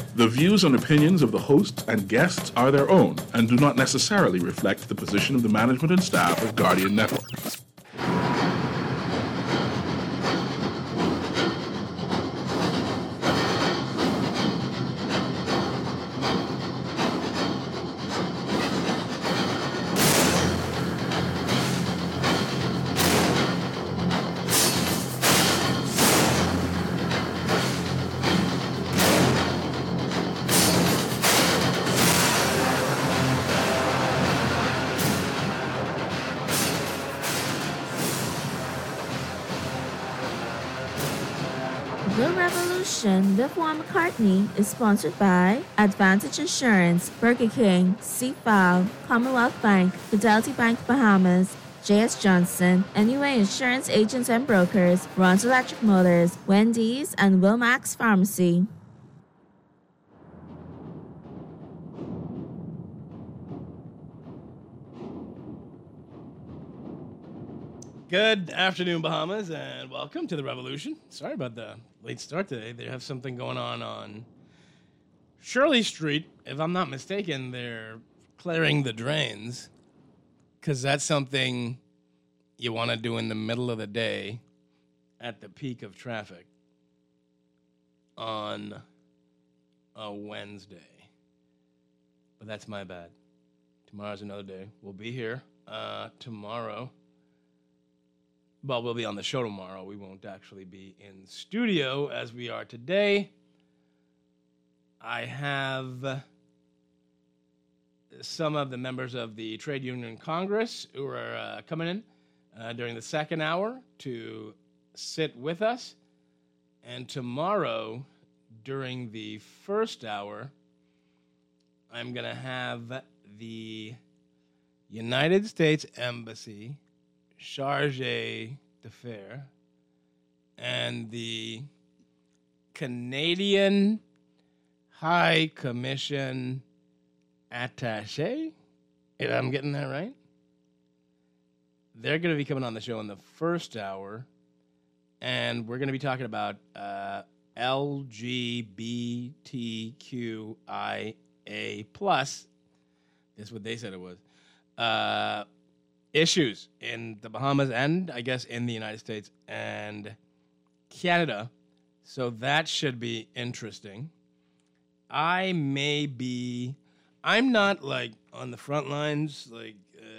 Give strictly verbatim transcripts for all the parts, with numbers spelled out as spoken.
The views and opinions of the hosts and guests are their own and do not necessarily reflect the position of the management and staff of Guardian Network. The Revolution with Juan McCartney is sponsored by Advantage Insurance, Burger King, C F A O, Commonwealth Bank, Fidelity Bank Bahamas, J S Johnson, N U A Insurance Agents and Brokers, Ron's Electric Motors, Wendy's, and Wilmax Pharmacy. Good afternoon, Bahamas, and welcome to the Revolution. Sorry about the late start today. They have something going on on Shirley Street. If I'm not mistaken, they're clearing the drains because that's something you want to do in the middle of the day at the peak of traffic on a Wednesday. But that's my bad. Tomorrow's another day. We'll be here uh, tomorrow. Well, we'll be on the show tomorrow. We won't actually be in studio as we are today. I have some of the members of the Trade Union Congress who are uh, coming in uh, during the second hour to sit with us. And tomorrow, during the first hour, I'm going to have the United States Embassy Charge d'Affaires and the Canadian High Commission Attaché, if I'm getting that right, they're going to be coming on the show in the first hour, and we're going to be talking about uh, L G B T Q I A plus. That's what they said it was. Uh, issues in the Bahamas and, I guess, in the United States and Canada. So that should be interesting. I may be... I'm not, like, on the front lines, like,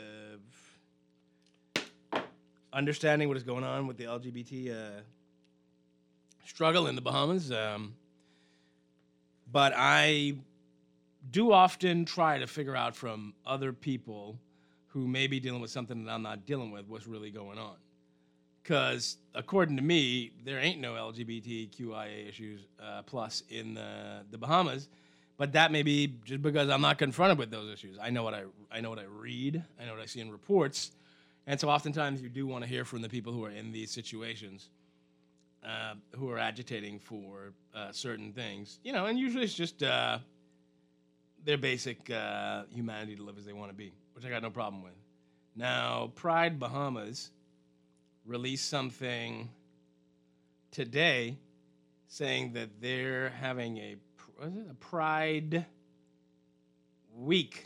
uh, understanding what is going on with the L G B T uh, struggle in the Bahamas. Um, but I do often try to figure out from other people who may be dealing with something that I'm not dealing with, what's really going on. Because, according to me, there ain't no L G B T Q I A issues uh, plus in the, the Bahamas, but that may be just because I'm not confronted with those issues. I know what I, I know what I read, I know what I see in reports, and so oftentimes you do want to hear from the people who are in these situations, uh, who are agitating for uh, certain things. You know, and usually it's just uh, their basic uh, humanity to live as they want to be, which I got no problem with. Now, Pride Bahamas released something today saying that they're having a, what is it, a Pride Week.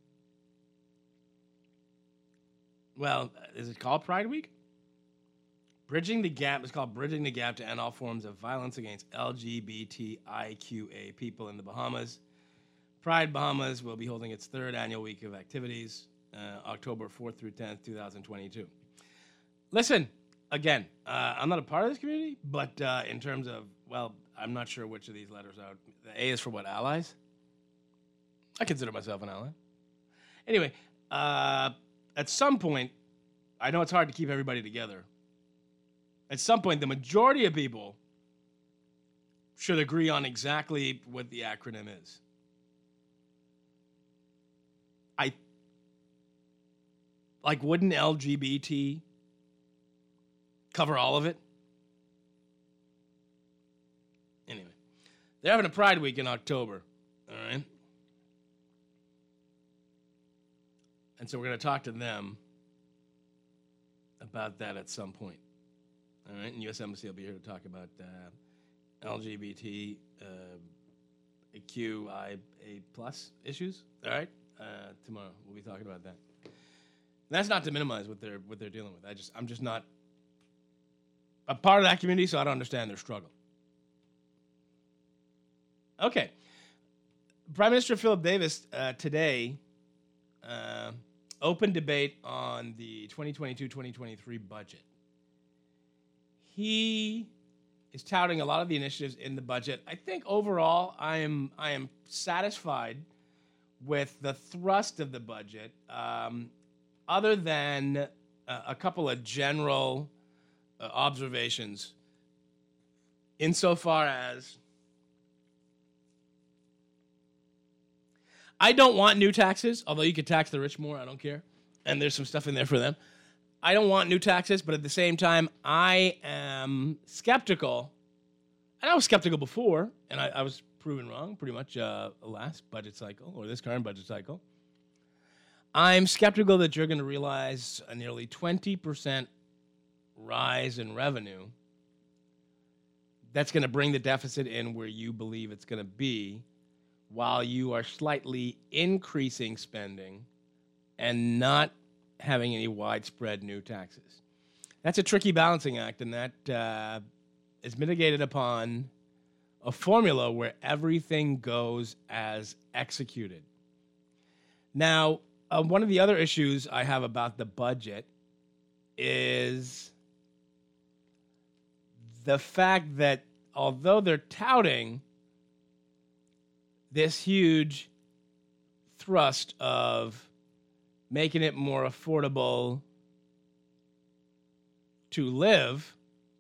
Well, is it called Pride Week? Bridging the Gap is called Bridging the Gap to End All Forms of Violence Against L G B T I Q A people in the Bahamas. Pride Bahamas will be holding its third annual week of activities, uh, October fourth through tenth, twenty twenty-two. Listen, again, uh, I'm not a part of this community, but uh, in terms of, well, I'm not sure which of these letters are. The A is for what, allies? I consider myself an ally. Anyway, uh, at some point, I know it's hard to keep everybody together. At some point, the majority of people should agree on exactly what the acronym is. I, like, wouldn't L G B T cover all of it? Anyway, they're having a Pride Week in October, all right? And so we're going to talk to them about that at some point, all right? And U S Embassy will be here to talk about uh, L G B T uh, Q I A plus issues. All right, uh, tomorrow we'll be talking about that. And that's not to minimize what they're what they're dealing with. I just I'm just not a part of that community, so I don't understand their struggle. Okay, Prime Minister Philip Davis uh, today uh, opened debate on the twenty twenty-two twenty twenty-three budget. He is touting a lot of the initiatives in the budget. I think overall, I am I am satisfied with the thrust of the budget, um, other than a, a couple of general uh, observations, insofar as I don't want new taxes, although you could tax the rich more, I don't care. And there's some stuff in there for them. I don't want new taxes, but at the same time, I am skeptical. And I was skeptical before, and I, I was proven wrong pretty much uh, last budget cycle, or this current budget cycle. I'm skeptical that you're going to realize a nearly twenty percent rise in revenue that's going to bring the deficit in where you believe it's going to be, while you are slightly increasing spending and not having any widespread new taxes. That's a tricky balancing act, and that uh, is mitigated upon a formula where everything goes as executed. Now, uh, one of the other issues I have about the budget is the fact that although they're touting this huge thrust of making it more affordable to live,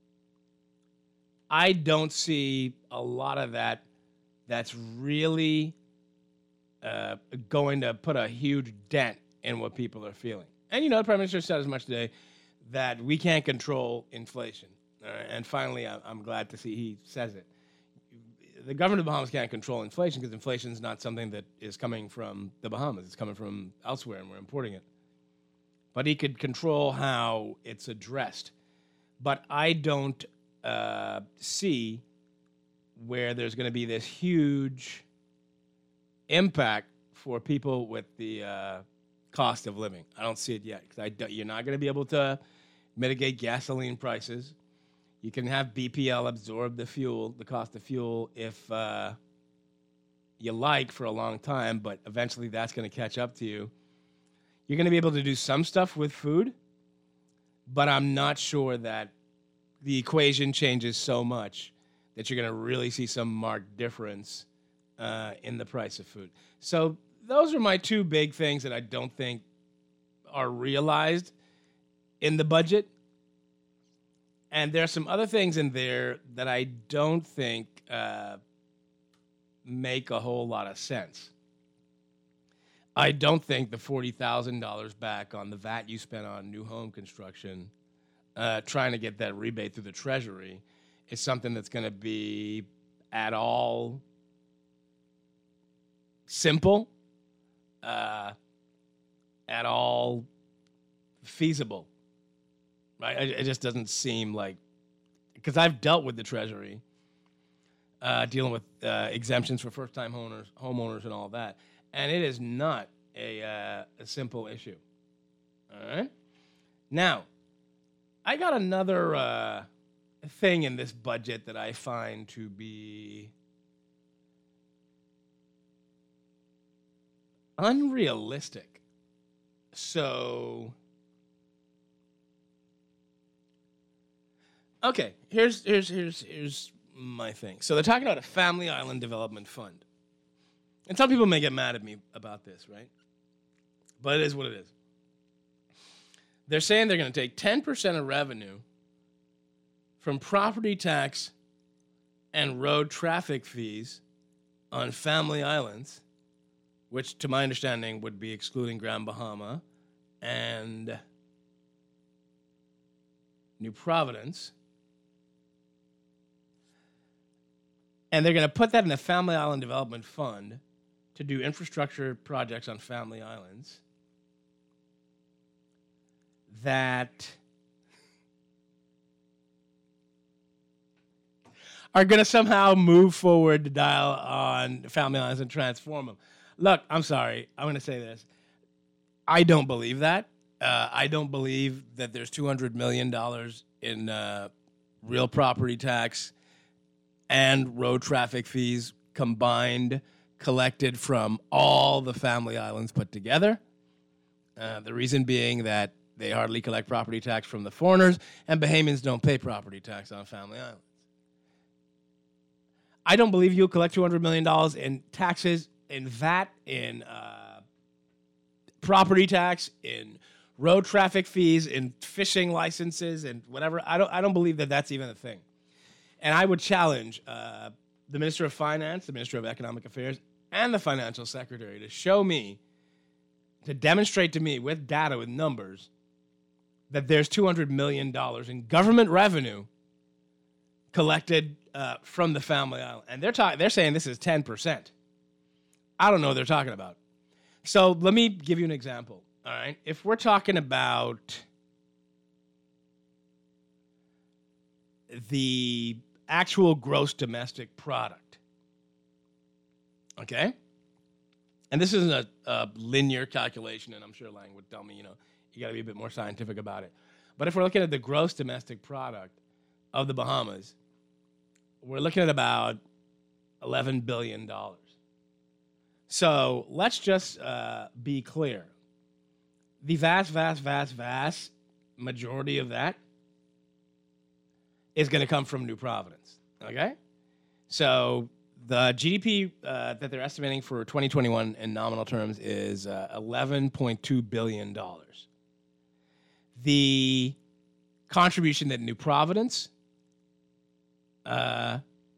I don't see a lot of that that's really uh, going to put a huge dent in what people are feeling. And, you know, the Prime Minister said as much today that we can't control inflation. Uh, and finally, I'm glad to see he says it. The government of the Bahamas can't control inflation because inflation is not something that is coming from the Bahamas. It's coming from elsewhere, and we're importing it. But he could control how it's addressed. But I don't uh, see where there's going to be this huge impact for people with the uh, cost of living. I don't see it yet because you're not going to be able to mitigate gasoline prices. You can have B P L absorb the fuel, the cost of fuel, if uh, you like for a long time, but eventually that's going to catch up to you. You're going to be able to do some stuff with food, but I'm not sure that the equation changes so much that you're going to really see some marked difference uh, in the price of food. So those are my two big things that I don't think are realized in the budget. And there are some other things in there that I don't think uh, make a whole lot of sense. I don't think the forty thousand dollars back on the V A T you spent on new home construction, uh, trying to get that rebate through the Treasury, is something that's going to be at all simple, uh, at all feasible. Right? It just doesn't seem like, because I've dealt with the Treasury, uh, dealing with uh, exemptions for first-time homeowners, homeowners, and all that, and it is not a, uh, a simple issue. All right. Now, I got another uh, thing in this budget that I find to be unrealistic. So. Okay, here's here's here's here's my thing. So they're talking about a Family Island Development Fund. And some people may get mad at me about this, right? But it is what it is. They're saying they're going to take ten percent of revenue from property tax and road traffic fees on family islands, which to my understanding would be excluding Grand Bahama and New Providence. And they're going to put that in the Family Island Development Fund to do infrastructure projects on family islands that are going to somehow move forward to dial on family islands and transform them. Look, I'm sorry. I'm going to say this. I don't believe that. Uh, I don't believe that there's two hundred million dollars in uh, real property tax and road traffic fees combined, collected from all the family islands put together. Uh, the reason being that they hardly collect property tax from the foreigners, and Bahamians don't pay property tax on family islands. I don't believe you'll collect two hundred million dollars in taxes, in V A T, in uh, property tax, in road traffic fees, in fishing licenses, and whatever. I don't. I don't believe that that's even a thing. And I would challenge uh, the Minister of Finance, the Minister of Economic Affairs, and the Financial Secretary to show me, to demonstrate to me with data, with numbers, that there's two hundred million dollars in government revenue collected uh, from the family island. And they're talking. They're saying this is ten percent. I don't know what they're talking about. So let me give you an example. All right. If we're talking about the actual gross domestic product, okay? And this isn't a, a linear calculation, and I'm sure Lang would tell me, you know, you got to be a bit more scientific about it. But if we're looking at the gross domestic product of the Bahamas, we're looking at about eleven billion dollars. So let's just uh, be clear. The vast, vast, vast, vast majority of that is going to come from New Providence, okay? So the G D P uh, that they're estimating for twenty twenty-one in nominal terms is uh, eleven point two billion dollars. The contribution that New Providence uh,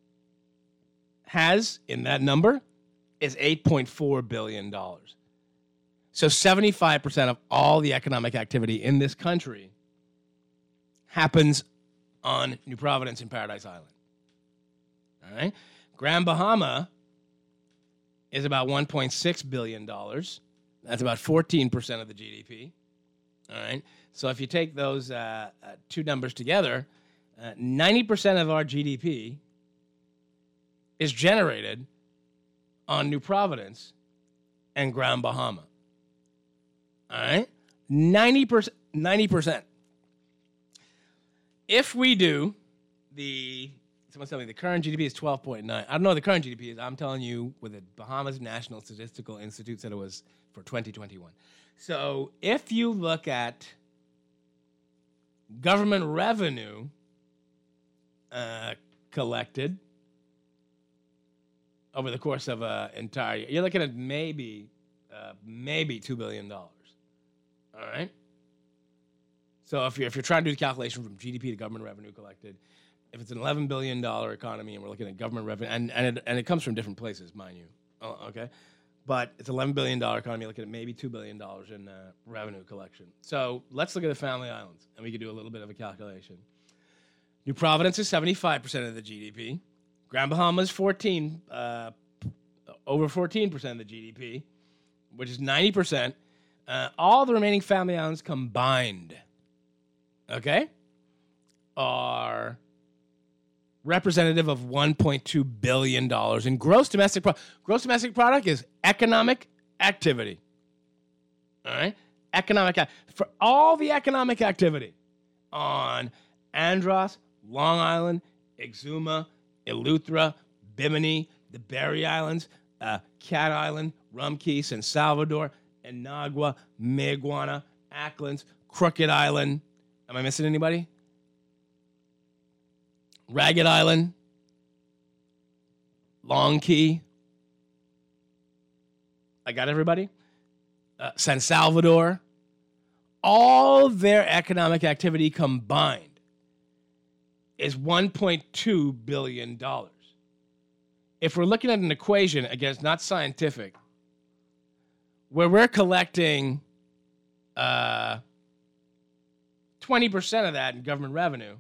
has in that number is eight point four billion dollars. So seventy-five percent of all the economic activity in this country happens on New Providence and Paradise Island. All right? Grand Bahama is about one point six billion dollars. That's about fourteen percent of the G D P. All right? So if you take those uh, uh, two numbers together, uh, ninety percent of our G D P is generated on New Providence and Grand Bahama. All right? ninety percent. ninety percent. If we do the, someone's telling me the current G D P is twelve point nine. I don't know what the current G D P is. I'm telling you what the Bahamas National Statistical Institute said it was for twenty twenty-one. So if you look at government revenue uh, collected over the course of an entire year, you're looking at maybe, uh, maybe two billion dollars. All right? So if you're, if you're trying to do the calculation from G D P to government revenue collected, if it's an eleven billion dollars economy and we're looking at government revenue, and, and, it, and it comes from different places, mind you, oh, okay? But it's an eleven billion dollars economy, looking at maybe two billion dollars in uh, revenue collection. So let's look at the family islands, and we can do a little bit of a calculation. New Providence is seventy-five percent of the G D P. Grand Bahama is fourteen, uh, over fourteen percent of the G D P, which is ninety percent. Uh, all the remaining family islands combined, okay, are representative of one point two billion dollars in gross domestic product. Gross domestic product is economic activity. All right? Economic ac- for all the economic activity on Andros, Long Island, Exuma, Eleuthera, Bimini, the Berry Islands, uh, Cat Island, Rum Cay, San Salvador, Inagua, Mayaguana, Acklands, Crooked Island. Am I missing anybody? Ragged Island, Long Cay. I got everybody? Uh, San Salvador. All their economic activity combined is one point two billion dollars. If we're looking at an equation, again, it's not scientific, where we're collecting uh, twenty percent of that in government revenue,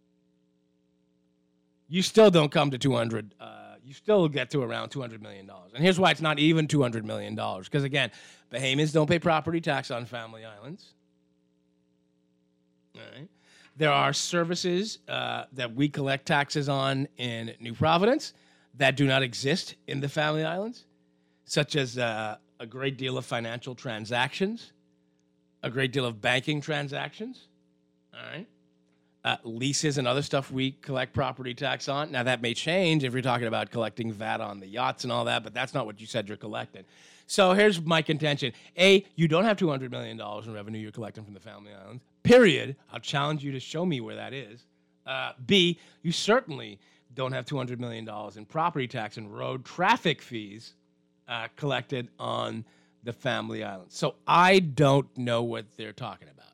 you still don't come to two hundred. Uh, you still get to around two hundred million dollars. And here's why it's not even two hundred million dollars. Because, again, Bahamians don't pay property tax on family islands. All right. There are services uh, that we collect taxes on in New Providence that do not exist in the Family Islands, such as uh, a great deal of financial transactions, a great deal of banking transactions, all right? Uh, leases and other stuff we collect property tax on. Now, that may change if you're talking about collecting V A T on the yachts and all that, but that's not what you said you're collecting. So here's my contention. A, you don't have two hundred million dollars in revenue you're collecting from the Family Islands, period. I'll challenge you to show me where that is. Uh, B, you certainly don't have two hundred million dollars in property tax and road traffic fees uh, collected on the Family Islands. So I don't know what they're talking about.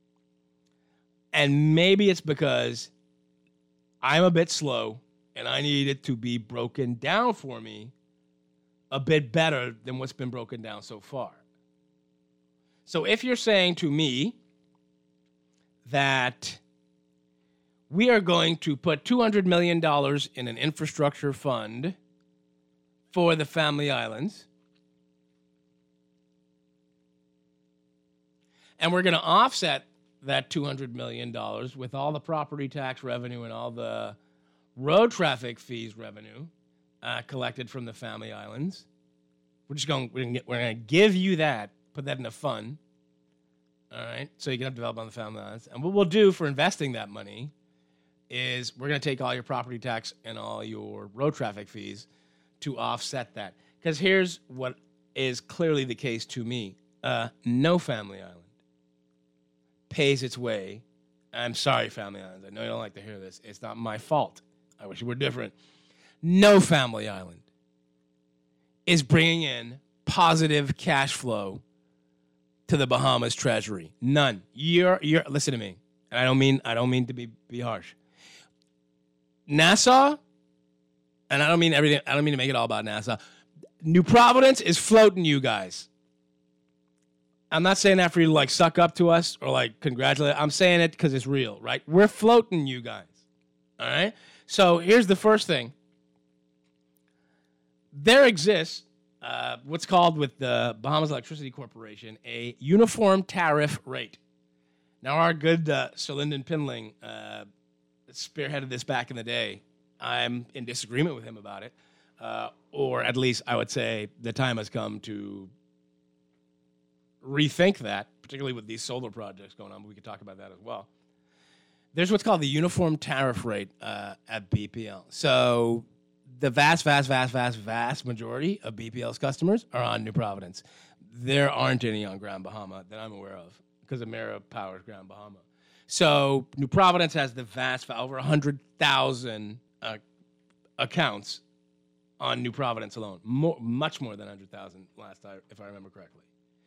And maybe it's because I'm a bit slow and I need it to be broken down for me a bit better than what's been broken down so far. So if you're saying to me that we are going to put two hundred million dollars in an infrastructure fund for the Family Islands, and we're going to offset that two hundred million dollars with all the property tax revenue and all the road traffic fees revenue uh, collected from the Family Islands. We're just going, we're going to give you that, put that in a fund, all right, so you can have development on the Family Islands. And what we'll do for investing that money is we're going to take all your property tax and all your road traffic fees to offset that. Because here's what is clearly the case to me. Uh, no Family Island pays its way. I'm sorry, Family Islands. I know you don't like to hear this. It's not my fault. I wish it were different. No Family Island is bringing in positive cash flow to the Bahamas Treasury. None. You're you're listen to me. And I don't mean I don't mean to be, be harsh. Nassau, and I don't mean everything, I don't mean to make it all about Nassau. New Providence is floating you guys. I'm not saying that for you to like suck up to us or like congratulate. I'm saying it because it's real, right? We're floating you guys. All right? So here's the first thing. There exists uh, what's called with the Bahamas Electricity Corporation a uniform tariff rate. Now, our good uh, Sir Lyndon Pinling uh, spearheaded this back in the day. I'm in disagreement with him about it, uh, or at least I would say the time has come to rethink that, particularly with these solar projects going on, but we could talk about that as well. There's what's called the uniform tariff rate uh, at B P L. So the vast, vast, vast, vast, vast majority of B P L's customers are on New Providence. There aren't any on Grand Bahama that I'm aware of because Emera powers Grand Bahama. So New Providence has the vast, over one hundred thousand uh, accounts on New Providence alone. More, much more than one hundred thousand last time, if I remember correctly.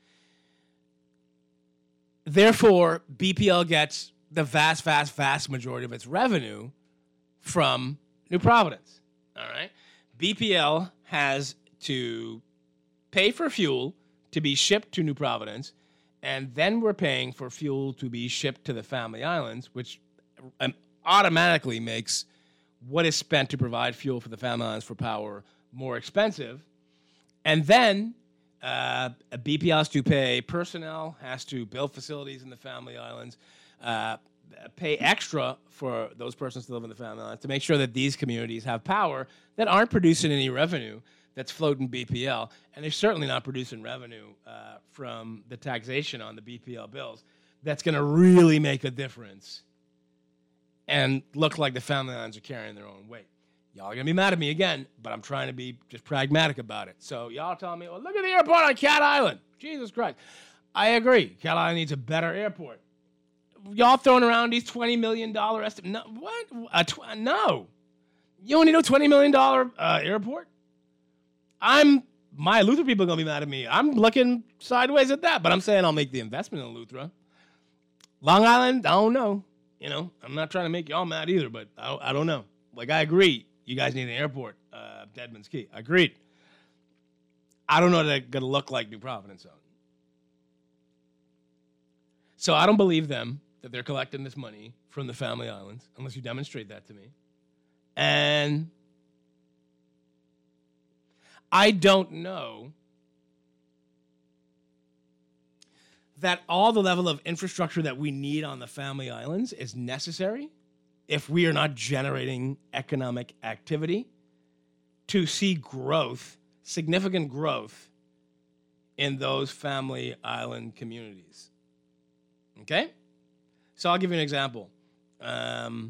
Therefore, B P L gets the vast, vast, vast majority of its revenue from New Providence. All right? B P L has to pay for fuel to be shipped to New Providence, and then we're paying for fuel to be shipped to the Family Islands, which um, automatically makes what is spent to provide fuel for the Family Islands for power more expensive. And then uh, B P L has to pay personnel, has to build facilities in the Family Islands, uh, pay extra for those persons to live in the Family Islands to make sure that these communities have power that aren't producing any revenue that's floating B P L, and they're certainly not producing revenue uh, from the taxation on the B P L bills that's going to really make a difference and look like the Family Islands are carrying their own weight. Y'all are going to be mad at me again, but I'm trying to be just pragmatic about it. So y'all telling me, well, look at the airport on Cat Island. Jesus Christ. I agree. Cat Island needs a better airport. Y'all throwing around these twenty million dollars estimates. No, what? Uh, tw- no. You only know twenty million dollars uh, airport? I'm, my Eleuthera people are going to be mad at me. I'm looking sideways at that, but I'm saying I'll make the investment in Eleuthera. Long Island, I don't know. You know, I'm not trying to make y'all mad either, but I, I don't know. Like, I agree. You guys need an airport, uh, Deadman's Key. Agreed. I don't know what they're going to look like New Providence on. So I don't believe them that they're collecting this money from the Family Islands, unless you demonstrate that to me. And I don't know that all the level of infrastructure that we need on the Family Islands is necessary if we are not generating economic activity to see growth, significant growth in those Family Island communities. Okay? So I'll give you an example. Um,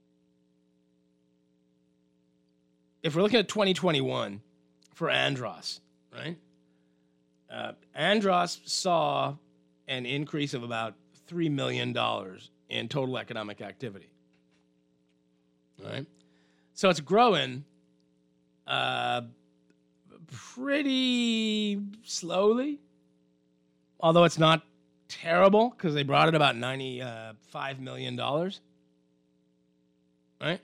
if we're looking at twenty twenty-one for Andros, right? Uh, Andros saw an increase of about three million dollars in total economic activity. All right? So it's growing uh, pretty slowly, although it's not terrible because they brought in about ninety-five million dollars. Right?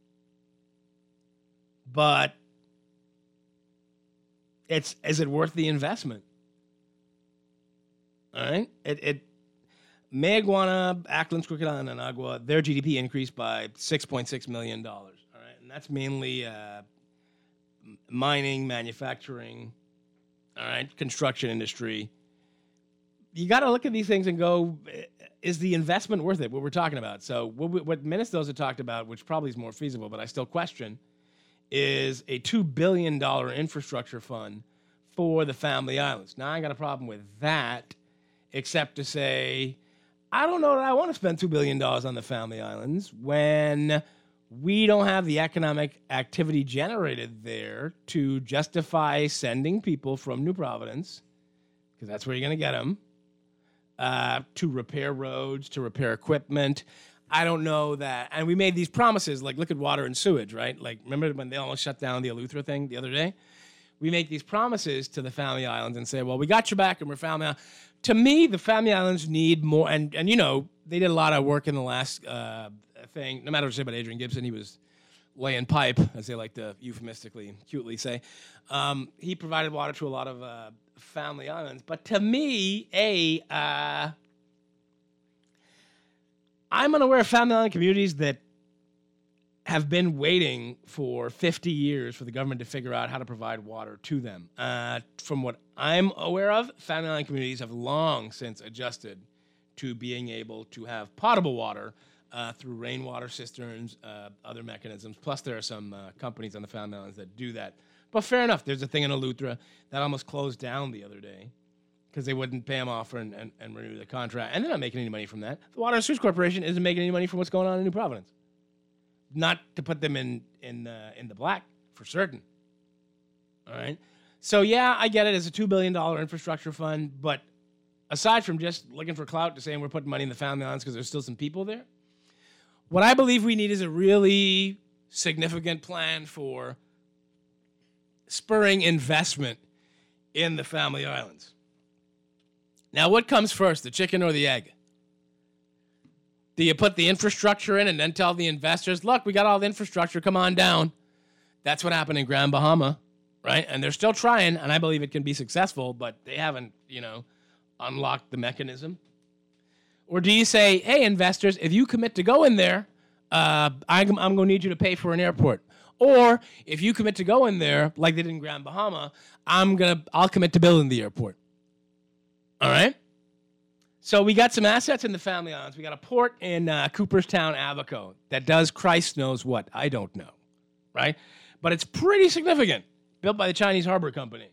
But it's is it worth the investment? All right? It, it Mayaguana, Acklands, Crooked Island, and Agua, their G D P increased by six point six million dollars. All right? And that's mainly uh, mining, manufacturing, all right, construction industry. You got to look at these things and go, is the investment worth it, what we're talking about? So what, we, what Ministoza talked about, which probably is more feasible, but I still question, is a two billion dollars infrastructure fund for the Family Islands. Now, I ain't got a problem with that, except to say, I don't know that I want to spend two billion dollars on the Family Islands when we don't have the economic activity generated there to justify sending people from New Providence, because that's where you're going to get them, uh, to repair roads, to repair equipment. I don't know that. And we made these promises, like look at water and sewage, right? Like remember when they almost shut down the Eleuthera thing the other day? We make these promises to the Family Islands and say, well, we got your back and we're Family Islands. To me, the Family Islands need more. And, and you know, they did a lot of work in the last uh, thing. No matter what you say about Adrian Gibson, he was laying pipe, as they like to euphemistically, cutely say. Um, he provided water to a lot of uh, Family Islands. But to me, A, uh, I'm unaware of Family Island communities that have been waiting for fifty years for the government to figure out how to provide water to them. Uh, from what I'm aware of, Family Island communities have long since adjusted to being able to have potable water uh, through rainwater cisterns, uh, other mechanisms. Plus, there are some uh, companies on the Family Islands that do that. But fair enough, there's a thing in Eleuthera that almost closed down the other day because they wouldn't pay them off and, and, and renew the contract. And they're not making any money from that. The Water and Sewage Corporation isn't making any money from what's going on in New Providence. Not to put them in in uh, in the black, for certain. All right? So, yeah, I get it. It's a two billion dollars infrastructure fund. But aside from just looking for clout to saying we're putting money in the Family Islands because there's still some people there, what I believe we need is a really significant plan for spurring investment in the Family Islands. Now, what comes first, the chicken or the egg? Do you put the infrastructure in and then tell the investors, look, we got all the infrastructure, come on down? That's what happened in Grand Bahama, right? And they're still trying, and I believe it can be successful, but they haven't, you know, unlocked the mechanism. Or do you say, hey, investors, if you commit to go in there, uh, I'm, I'm going to need you to pay for an airport. Or if you commit to go in there, like they did in Grand Bahama, I'm gonna, I'll commit to building the airport. All right? So we got some assets in the Family Islands. We got a port in uh, Cooperstown, Abaco that does Christ knows what. I don't know, right? But it's pretty significant, built by the Chinese Harbor Company.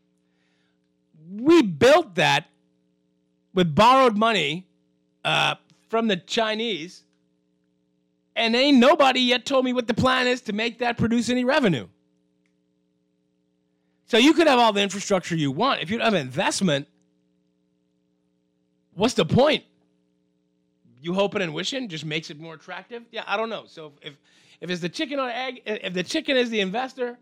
We built that with borrowed money uh, from the Chinese, and ain't nobody yet told me what the plan is to make that produce any revenue. So you could have all the infrastructure you want. If you don't have investment, what's the point? You hoping and wishing just makes it more attractive? Yeah, I don't know. So if if it's the chicken or egg, if the chicken is the investor,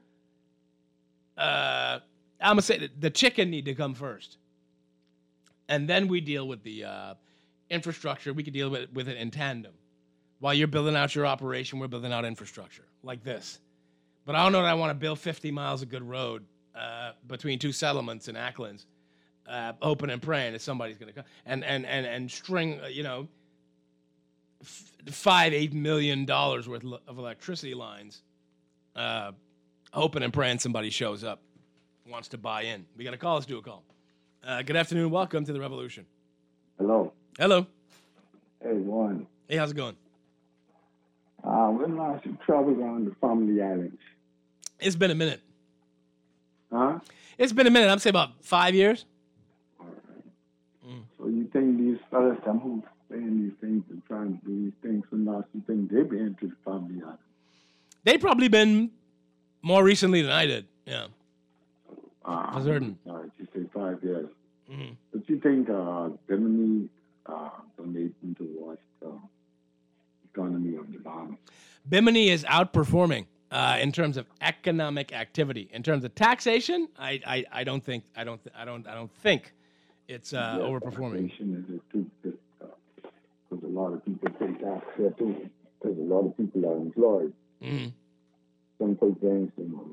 uh, I'm gonna say the chicken need to come first, and then we deal with the uh, infrastructure. We could deal with with it in tandem. While you're building out your operation, we're building out infrastructure like this. But I don't know that I want to build fifty miles of good road uh, between two settlements in Acklands. Uh, hoping and praying that somebody's going to come and and and and string, uh, you know, f- five eight million dollars worth of electricity lines, uh, hoping and praying somebody shows up, wants to buy in. We got a call. Let's do a call. Uh, good afternoon. Welcome to the Revolution. Hello. Hello. Hey, Warren. Hey, how's it going? Uh, when last you traveled around the Family Islands? It's been a minute. Huh? It's been a minute. I'm saying about five years. All right. Mm. So you think these fellas, them who saying these things and trying to do these things from last, you think they've been to the Family Islands? They've probably been more recently than I did. Yeah. Uh, For certain. All right, you say five years. Mm-hmm. But you think uh, Bimini uh, donating towards the economy of the Bahamas? Bimini is outperforming uh, in terms of economic activity. In terms of taxation, I, I, I don't think I don't th- I don't I don't think it's uh, yeah, overperforming. Taxation is it too? Because a lot of people pay tax here too. Because a lot of people are employed. Mm-hmm. Some pay things, you know.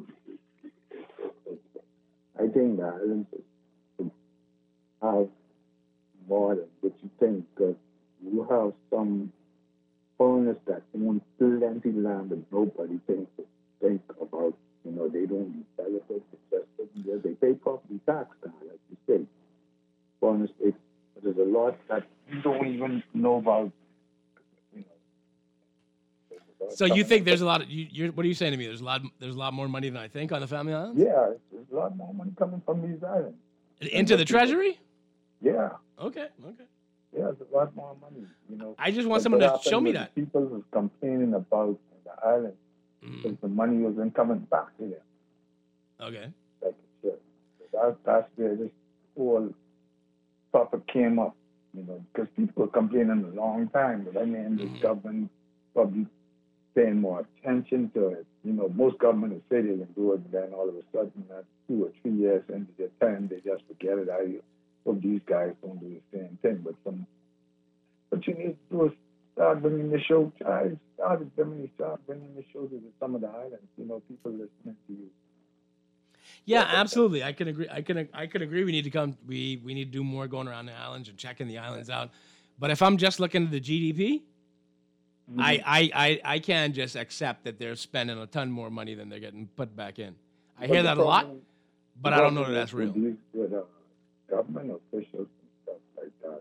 I think the islands have more than what you think, because you have some foreigners that own plenty land that nobody thinks think about. You know, they don't develop it, it's just they pay property tax now, like you say. Foreigners, it, there's a lot that you don't even know about. You know, so you think there's a lot of you? You're, what are you saying to me? There's a lot. There's a lot more money than I think on the Family Islands. Yeah, there's a lot more money coming from these islands. Into the treasury? Yeah. Okay. Okay. Yeah, there's a lot more money. You know. I just want someone to show me that. People was complaining about the island because mm. the money wasn't coming back to them. Okay. Like it should. So that, that's where this whole topic came up. You know, because people were complaining a long time, but I mean, the mm. government probably paying more attention to it. You know, most governments say they can do it, and then all of a sudden, that two or three years into their time, they just forget it. I hope these guys don't do the same thing. But some, what you need to do is start bringing the show. I started bringing, start bringing the show to some of the islands. You know, people listening to you. Yeah, absolutely. I can agree. I can. I can agree. We need to come. We we need to do more going around the islands and checking the islands out. But if I'm just looking at the G D P. Mm-hmm. I, I, I, I can just accept that they're spending a ton more money than they're getting put back in. I hear that a lot, but I don't know that that's real. With, with uh, government officials and stuff like that,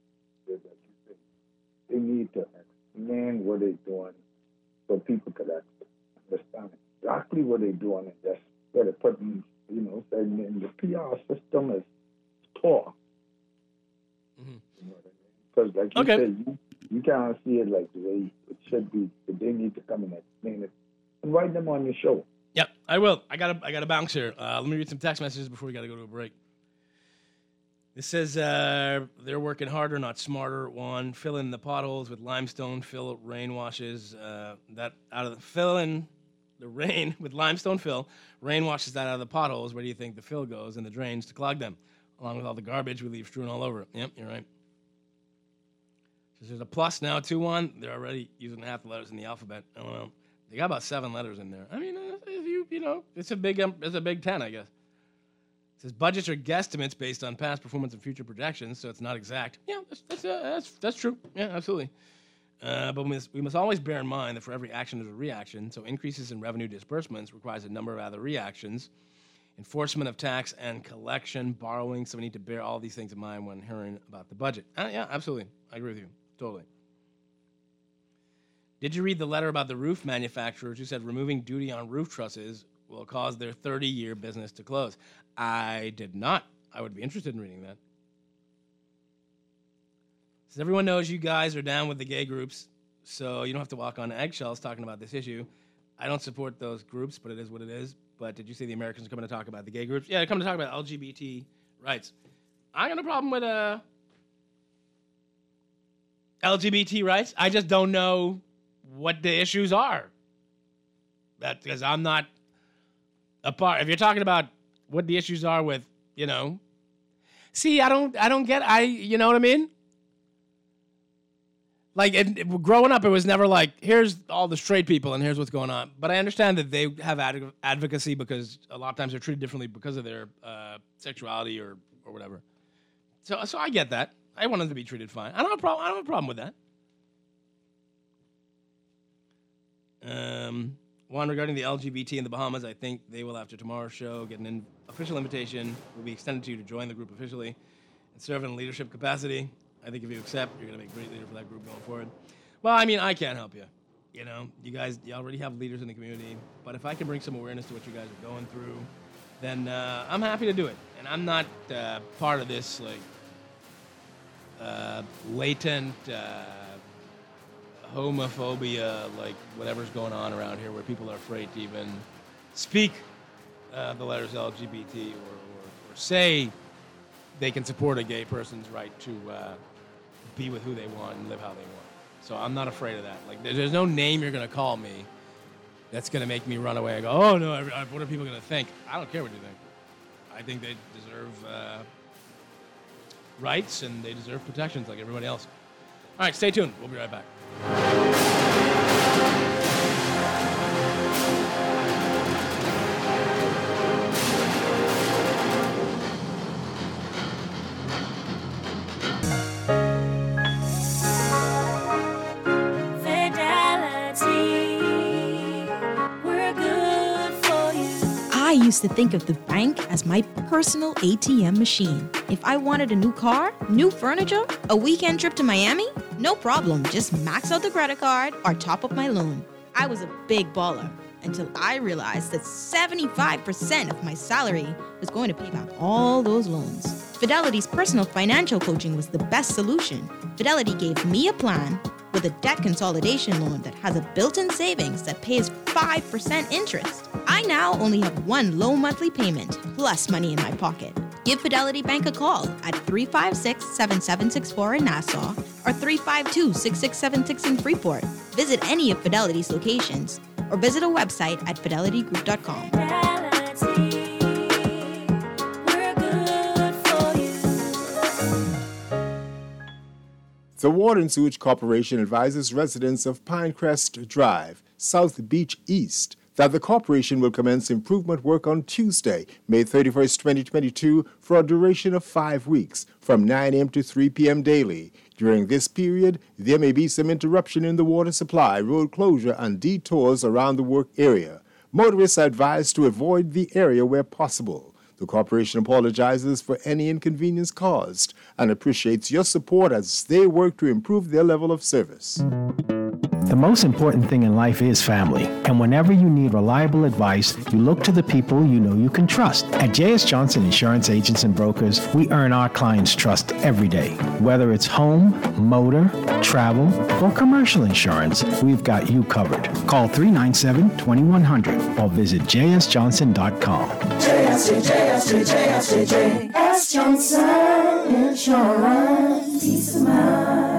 they need to explain what they're doing so people could understand exactly what they're doing and just instead of putting, you know, saying the P R system is poor. Mm-hmm. You know what I mean? Because like you okay. said, you, You can't see it like the way it should be, but they need to come and explain it. Invite them on your show. Yep, I will. I got I got to bounce here. Uh, let me read some text messages before we got to go to a break. This says uh, they're working harder, not smarter. One, fill in the potholes with limestone. Fill rain washes uh, that out of the fill in the rain with limestone fill. Rain washes that out of the potholes. Where do you think the fill goes in the drains to clog them, along with all the garbage we leave strewn all over it? Yep, you're right. There's a plus now, two one. They're already using half the letters in the alphabet. I don't know. They got about seven letters in there. I mean, if you you know, it's a big um, it's a big ten, I guess. It says budgets are guesstimates based on past performance and future projections, so it's not exact. Yeah, that's that's uh, that's, that's true. Yeah, absolutely. Uh, but we must, we must always bear in mind that for every action there's a reaction. So increases in revenue disbursements requires a number of other reactions. Enforcement of tax and collection, borrowing. So we need to bear all these things in mind when hearing about the budget. Uh, yeah, absolutely. I agree with you. Totally. Did you read the letter about the roof manufacturers who said removing duty on roof trusses will cause their thirty-year business to close? I did not. I would be interested in reading that. Since everyone knows you guys are down with the gay groups, so you don't have to walk on eggshells talking about this issue. I don't support those groups, but it is what it is. But did you say the Americans are coming to talk about the gay groups? Yeah, they're coming to talk about L G B T rights. I got no problem with uh, L G B T rights. I just don't know what the issues are. That because I'm not a part. If you're talking about what the issues are with, you know, see, I don't, I don't get, I, you know what I mean? Like it, it, growing up, it was never like, here's all the straight people and here's what's going on. But I understand that they have ad- advocacy because a lot of times they're treated differently because of their uh, sexuality or, or whatever. So, so I get that. I want them to be treated fine. I don't have a problem. I don't have a problem with that. Um, one regarding the L G B T in the Bahamas, I think they will, after tomorrow's show, get an in- official invitation. Will be extended to you to join the group officially and serve in a leadership capacity. I think if you accept, you're going to make a great leader for that group going forward. Well, I mean, I can't help you. You know, you guys, you already have leaders in the community. But if I can bring some awareness to what you guys are going through, then uh, I'm happy to do it. And I'm not uh, part of this, like, uh, latent uh, homophobia, like, whatever's going on around here where people are afraid to even speak uh, the letters L G B T or, or, or say they can support a gay person's right to uh, be with who they want and live how they want. So I'm not afraid of that. Like, there's no name you're going to call me that's going to make me run away and go, oh, no, what are people going to think? I don't care what you think. I think they deserve uh, rights and they deserve protections like everybody else. All right, stay tuned. We'll be right back. I used to think of the bank as my personal A T M machine. If I wanted a new car, new furniture, a weekend trip to Miami, no problem. Just max out the credit card or top up my loan. I was a big baller until I realized that seventy-five percent of my salary was going to pay back all those loans. Fidelity's personal financial coaching was the best solution. Fidelity gave me a plan with a debt consolidation loan that has a built-in savings that pays five percent interest. I now only have one low monthly payment, plus money in my pocket. Give Fidelity Bank a call at three five six, seven seven six four in Nassau or three five two, six six seven six in Freeport. Visit any of Fidelity's locations or visit a website at fidelity group dot com. The Water and Sewage Corporation advises residents of Pinecrest Drive, South Beach East, that the corporation will commence improvement work on Tuesday, May thirty-first, twenty twenty-two, for a duration of five weeks, from nine a.m. to three p.m. daily. During this period, there may be some interruption in the water supply, road closure, and detours around the work area. Motorists are advised to avoid the area where possible. The corporation apologizes for any inconvenience caused and appreciates your support as they work to improve their level of service. The most important thing in life is family, and whenever you need reliable advice, you look to the people you know you can trust. At J S. Johnson Insurance Agents and Brokers, we earn our clients' trust every day. Whether it's home, motor, travel, or commercial insurance, we've got you covered. Call three nine seven, two one zero zero or visit j s johnson dot com. J S J, J S J, J S J, J S Johnson Insurance, peace of mind.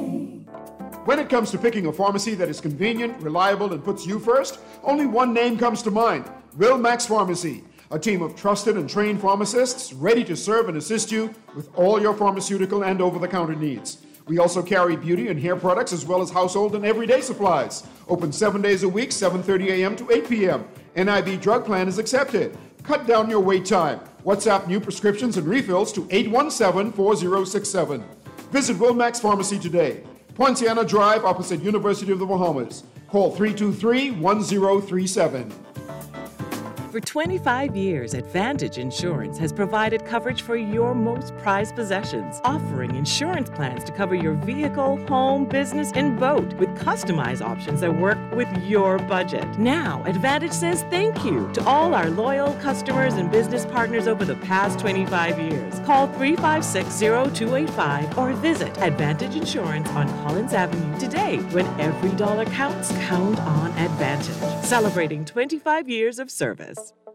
When it comes to picking a pharmacy that is convenient, reliable, and puts you first, only one name comes to mind: Wilmax Pharmacy. A team of trusted and trained pharmacists ready to serve and assist you with all your pharmaceutical and over-the-counter needs. We also carry beauty and hair products as well as household and everyday supplies. Open seven days a week, seven thirty a.m. to eight p.m. N I B drug plan is accepted. Cut down your wait time. WhatsApp new prescriptions and refills to eight one seven, four zero six seven. Visit Wilmax Pharmacy today. Poinciana Drive, opposite University of the Bahamas. Call three two three, one zero three seven. For twenty-five years, Advantage Insurance has provided coverage for your most prized possessions, offering insurance plans to cover your vehicle, home, business, and boat with customized options that work with your budget. Now, Advantage says thank you to all our loyal customers and business partners over the past twenty-five years. Call three five six, zero two eight five or visit Advantage Insurance on Collins Avenue today. When every dollar counts, count on Advantage. Celebrating twenty-five years of service.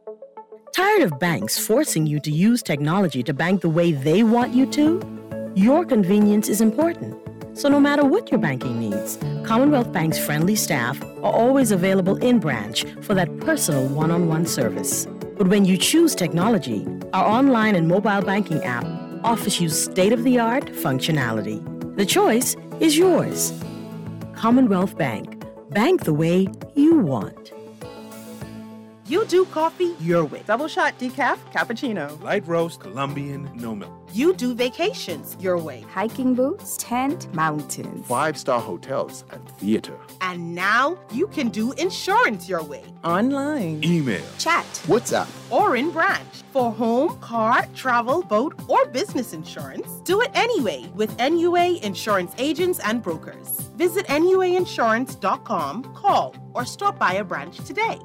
Tired of banks forcing you to use technology to bank the way they want you to? Your convenience is important. So no matter what your banking needs, Commonwealth Bank's friendly staff are always available in branch for that personal one-on-one service. But when you choose technology, our online and mobile banking app offers you state-of-the-art functionality. The choice is yours. Commonwealth Bank. Bank the way you want. You do coffee your way. Double shot decaf, cappuccino. Light roast, Colombian, no milk. You do vacations your way. Hiking boots, tent, mountains. Five-star hotels and theater. And now you can do insurance your way. Online. Email. Chat. WhatsApp. Or in branch. For home, car, travel, boat, or business insurance, do it anyway with N U A Insurance Agents and Brokers. Visit N U A insurance dot com, call, or stop by a branch today.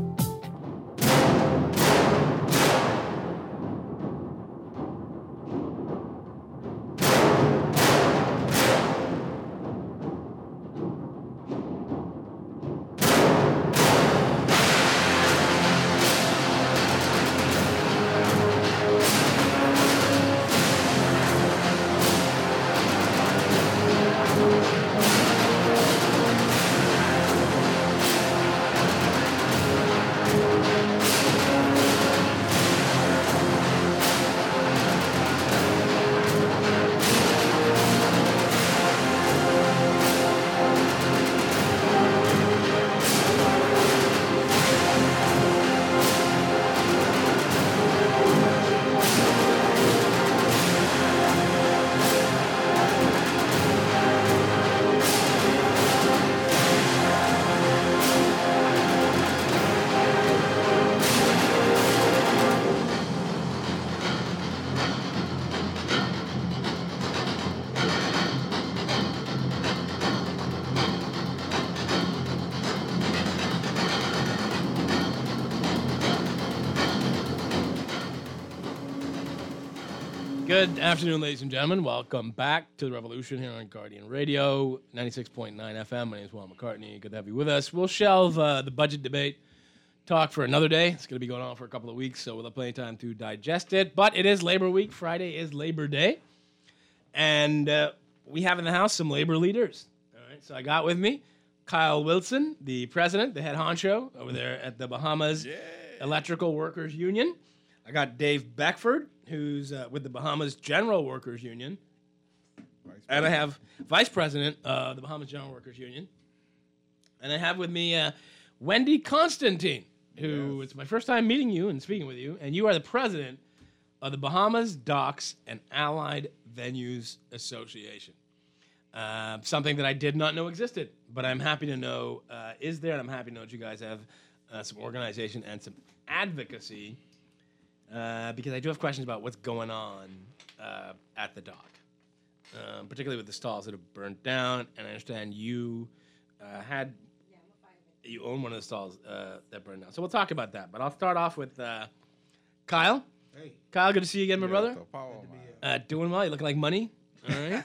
Good afternoon, ladies and gentlemen. Welcome back to The Revolution here on Guardian Radio, ninety-six point nine F M. My name is Juan McCartney. Good to have you with us. We'll shelve uh, the budget debate talk for another day. It's going to be going on for a couple of weeks, so we'll have plenty of time to digest it. But it is Labor Week. Friday is Labor Day. And uh, we have in the house some labor leaders. All right, so I got with me Kyle Wilson, the president, the head honcho over there at the Bahamas yeah. Electrical Workers Union. I got Dave Beckford, who's uh, with the Bahamas General Workers Union. And I have Vice President of uh, the Bahamas General Workers Union. And I have with me uh, Wendy Constantine, who yes. it's my first time meeting you and speaking with you. And you are the president of the Bahamas Docks and Allied Venues Association. Uh, something that I did not know existed, but I'm happy to know uh, is there, and I'm happy to know that you guys have uh, some organization and some advocacy. Uh, because I do have questions about what's going on uh, at the dock, um, particularly with the stalls that have burnt down. And I understand you uh, had, you own one of the stalls uh, that burned down. So we'll talk about that. But I'll start off with uh, Kyle. Hey. Kyle, good to see you again, my yeah, brother. Uh, doing well. You look like money. All right.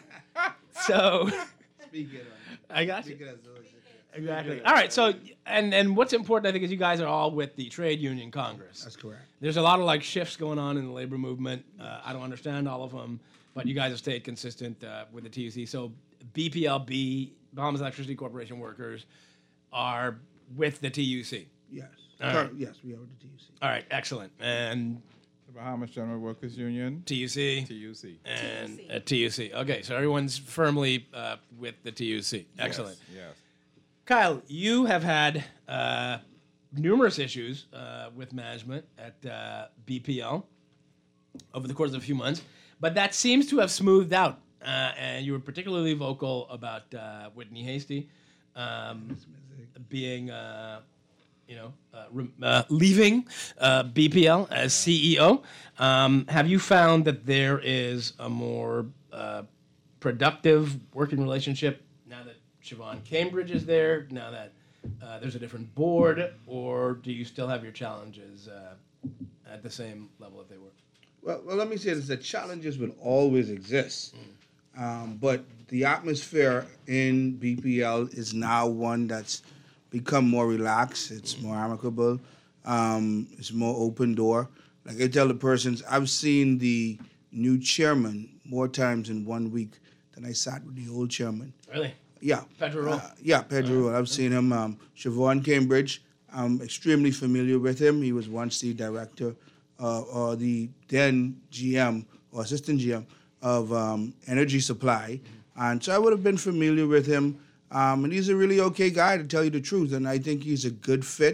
so. Speaking I got you. Exactly. All right. So, and and what's important, I think, is you guys are all with the Trade Union Congress. That's correct. There's a lot of like shifts going on in the labor movement. Uh, I don't understand all of them, but you guys have stayed consistent uh, with the T U C. So, B P L B, Bahamas Electricity Corporation workers, are with the T U C. Yes. All right. Yes, we are with the T U C. All right. Excellent. And the Bahamas General Workers Union. T U C. T U C. And T U C. Uh, T U C. Okay. So everyone's firmly uh, with the T U C. Excellent. Yes. yes. Kyle, you have had uh, numerous issues uh, with management at uh, B P L over the course of a few months, but that seems to have smoothed out. Uh, and you were particularly vocal about uh, Whitney Hasty um, being, uh, you know, uh, re- uh, leaving uh, B P L as C E O. Um, have you found that there is a more uh, productive working relationship now that Siobhan Cambridge is there, now that uh, there's a different board, or do you still have your challenges uh, at the same level that they were? Well, well, let me say this, the challenges will always exist. Mm. Um, but the atmosphere in B P L is now one that's become more relaxed. It's mm. more amicable. Um, it's more open door. Like I tell the persons, I've seen the new chairman more times in one week than I sat with the old chairman. Really? Yeah. Pedro Roll? Uh, yeah, Pedro Roll. I've seen him. Um, Siobhan Cambridge, I'm extremely familiar with him. He was once the director uh, or the then G M or assistant G M of um, Energy Supply. Mm-hmm. And so I would have been familiar with him. Um, and he's a really okay guy, to tell you the truth. And I think he's a good fit.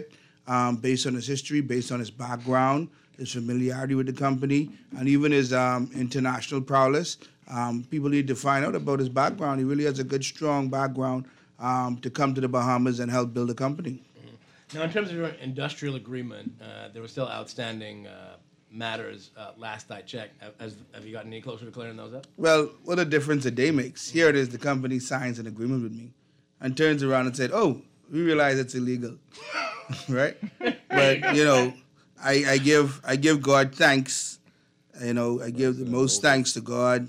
um, based on his history, based on his background, his familiarity with the company, and even his um, international prowess. Um, people need to find out about his background. He really has a good, strong background um, to come to the Bahamas and help build a company. Now, in terms of your industrial agreement, uh, there were still outstanding uh, matters uh, last I checked. Have, has, have you gotten any closer to clearing those up? Well, what a difference a day makes. Here it is, the company signs an agreement with me and turns around and said, oh, we realize it's illegal, right? But, you know, I, I give I give God thanks. You know, I give the most thanks to God.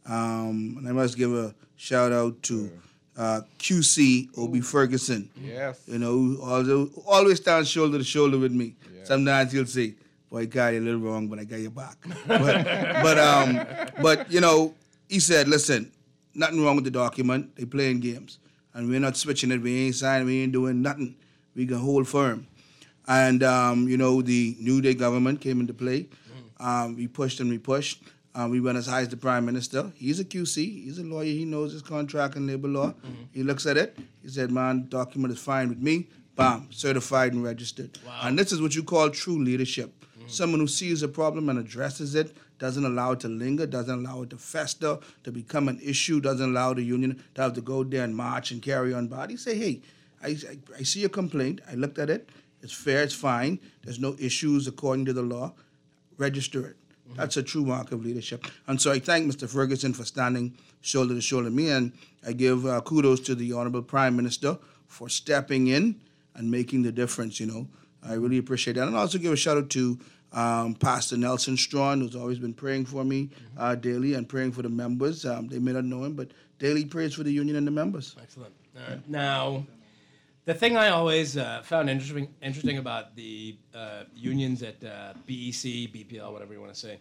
Um, and I must give a shout out to uh, Q C, Obi Ferguson. Yes. You know, who also, always stands shoulder to shoulder with me. Yes. Sometimes he'll say, boy, God, you're a little wrong, but I got your back. but, but, um, but, you know, he said, listen, nothing wrong with the document. They playing games. And we're not switching it. We ain't signing. We ain't doing nothing. We can hold firm. And, um, you know, the New Day government came into play. Um, we pushed and we pushed. Um, we went as high as the Prime Minister. He's a Q C. He's a lawyer. He knows his contract and labor law. Mm-hmm. He looks at it. He said, man, document is fine with me. Bam, certified and registered. Wow. And this is what you call true leadership. Mm-hmm. Someone who sees a problem and addresses it, doesn't allow it to linger, doesn't allow it to fester, to become an issue, doesn't allow the union to have to go there and march and carry on body. Say, hey, I, I, I see your complaint. I looked at it. It's fair. It's fine. There's no issues according to the law. Register it. Mm-hmm. That's a true mark of leadership. And so I thank Mister Ferguson for standing shoulder to shoulder with me, and I give uh, kudos to the Honorable Prime Minister for stepping in and making the difference, you know. I really appreciate that. And I also give a shout out to um, Pastor Nelson Strawn, who's always been praying for me mm-hmm. uh, daily and praying for the members. Um, they may not know him, but daily prays for the union and the members. Excellent. All right. Now, the thing I always uh, found interesting interesting about the uh, unions at uh, B E C, B P L, whatever you want to say,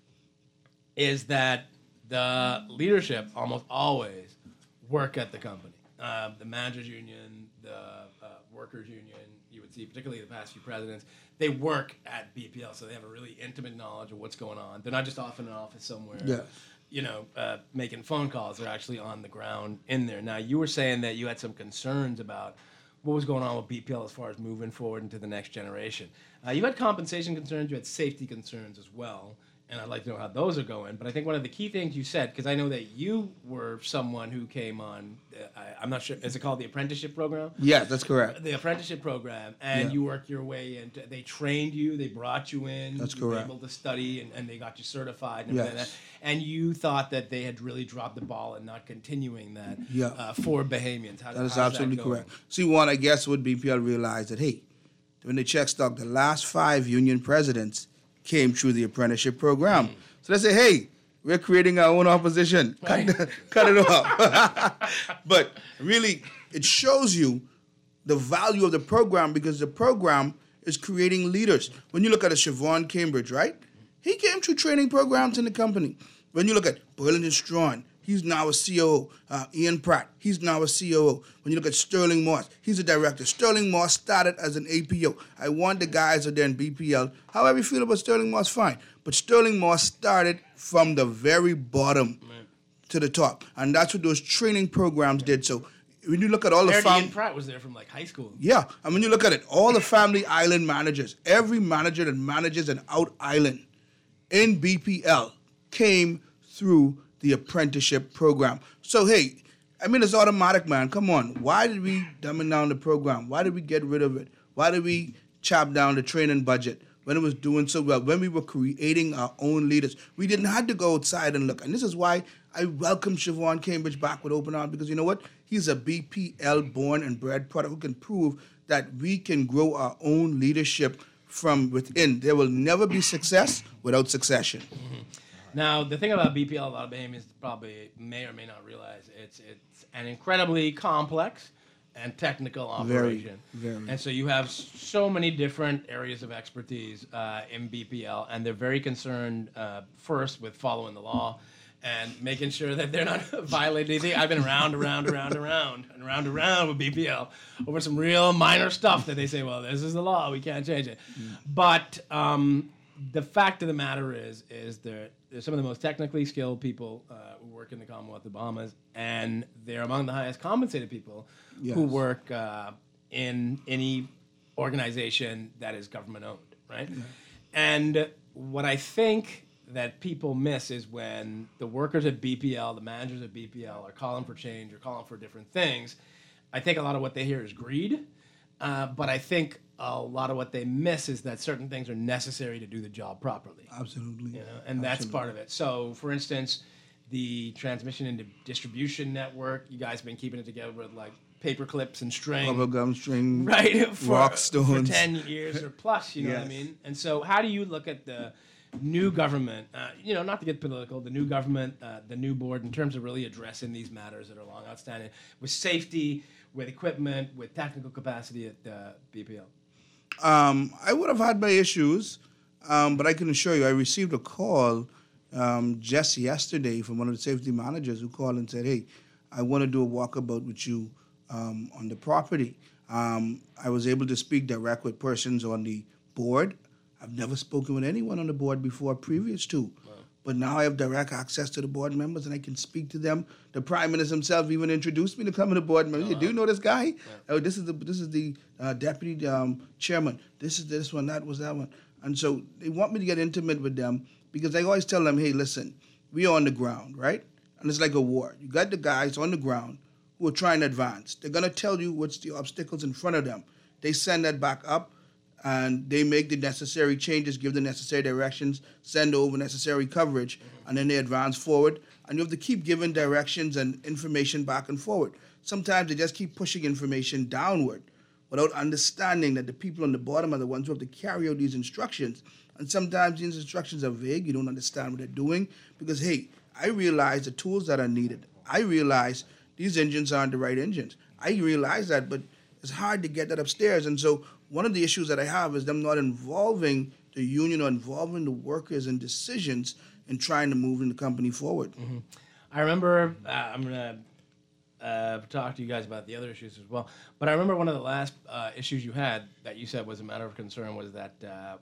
is that the leadership almost always work at the company. Uh, the managers union, the uh, workers union, you would see, particularly the past few presidents, they work at B P L, so they have a really intimate knowledge of what's going on. They're not just off in an office somewhere, yeah. you know, uh, making phone calls. They're actually on the ground in there. Now, you were saying that you had some concerns about what was going on with B P L as far as moving forward into the next generation. Uh, you had compensation concerns, you had safety concerns as well, and I'd like to know how those are going. But I think one of the key things you said, because I know that you were someone who came on, uh, I, I'm not sure, is it called the apprenticeship program? Yes, that's correct. The apprenticeship program, and Yeah. you worked your way into, they trained you, they brought you in, That's you were correct. able to study, and, and they got you certified and everything Yes. like that. And you thought that they had really dropped the ball and not continuing that Yeah. uh, for Bahamians. How, That is how's absolutely that going? correct. See, one, I guess what B P L realized that, hey, when they check stock, the last five union presidents came through the apprenticeship program. Mm. So they say, hey, we're creating our own opposition. Right. Cut, cut it off. But really, it shows you the value of the program because the program is creating leaders. When you look at a Siobhan Cambridge, right? He came through training programs in the company. When you look at Burlington Strawn, he's now a C O O. Uh, Ian Pratt, he's now a C O O. When you look at Sterling Moss, he's a director. Sterling Moss started as an A P O. I want the guys out there in B P L. However you feel about Sterling Moss, fine. But Sterling Moss started from the very bottom Man. to the top. And that's what those training programs did. So when you look at all the Ian fam- Pratt was there from like high school. Yeah, and when you look at it, all the family island managers, every manager that manages an out island in B P L came through the apprenticeship program. So, hey, I mean, it's automatic, man. Come on. Why did we dumb down the program? Why did we get rid of it? Why did we chop down the training budget when it was doing so well? When we were creating our own leaders, we didn't have to go outside and look. And this is why I welcome Siobhan Cambridge back with open arms, because you know what? He's a B P L born and bred product who can prove that we can grow our own leadership from within. There will never be success without succession. Mm-hmm. Now, the thing about B P L, a lot of Bahamians probably may or may not realize, it's it's an incredibly complex and technical operation. Very, very. And so you have so many different areas of expertise uh, in B P L, and they're very concerned uh, first with following the law and making sure that they're not violating anything. I've been around, around, around, around, and around, around with B P L over some real minor stuff that they say, well, this is the law, we can't change it. Mm. But um, the fact of the matter is, is that there's some of the most technically skilled people uh, who work in the Commonwealth of the Bahamas, and they're among the highest compensated people Yes. who work uh, in any organization that is government owned, right? Yeah. And what I think that people miss is when the workers at B P L, the managers at B P L are calling for change or calling for different things. I think a lot of what they hear is greed, uh, but I think a lot of what they miss is that certain things are necessary to do the job properly. Absolutely. You know, and that's Absolutely. part of it. So, for instance, the transmission and distribution network, you guys have been keeping it together with like paper clips and string. Bubble gum string. Right. For, rock stones. For ten years or plus, you know Yes. what I mean? And so how do you look at the new government, uh, you know, not to get political, the new government, uh, the new board, in terms of really addressing these matters that are long outstanding with safety, with equipment, with technical capacity at uh, B P L? Um, I would have had my issues, um, but I can assure you, I received a call um, just yesterday from one of the safety managers who called and said, hey, I want to do a walkabout with you um, on the property. Um, I was able to speak direct with persons on the board. I've never spoken with anyone on the board before previous to. Wow. But now I have direct access to the board members and I can speak to them. The Prime Minister himself even introduced me to come to the board members. Oh, wow. Do you know this guy? Yeah. Oh, this is the this is the uh, deputy um, chairman. This is this one, that was that one. And so they want me to get intimate with them because I always tell them, hey, listen, we are on the ground, right? And it's like a war. You got the guys on the ground who are trying to advance. They're going to tell you what's the obstacles in front of them. They send that back up. And they make the necessary changes, give the necessary directions, send over necessary coverage, and then they advance forward. And you have to keep giving directions and information back and forward. Sometimes they just keep pushing information downward without understanding that the people on the bottom are the ones who have to carry out these instructions. And sometimes these instructions are vague. You don't understand what they're doing because, hey, I realize the tools that are needed. I realize these engines aren't the right engines. I realize that, but it's hard to get that upstairs. And so one of the issues that I have is them not involving the union or involving the workers in decisions in trying to move the company forward. Mm-hmm. I remember, uh, I'm going to uh, talk to you guys about the other issues as well, but I remember one of the last uh, issues you had that you said was a matter of concern was that uh,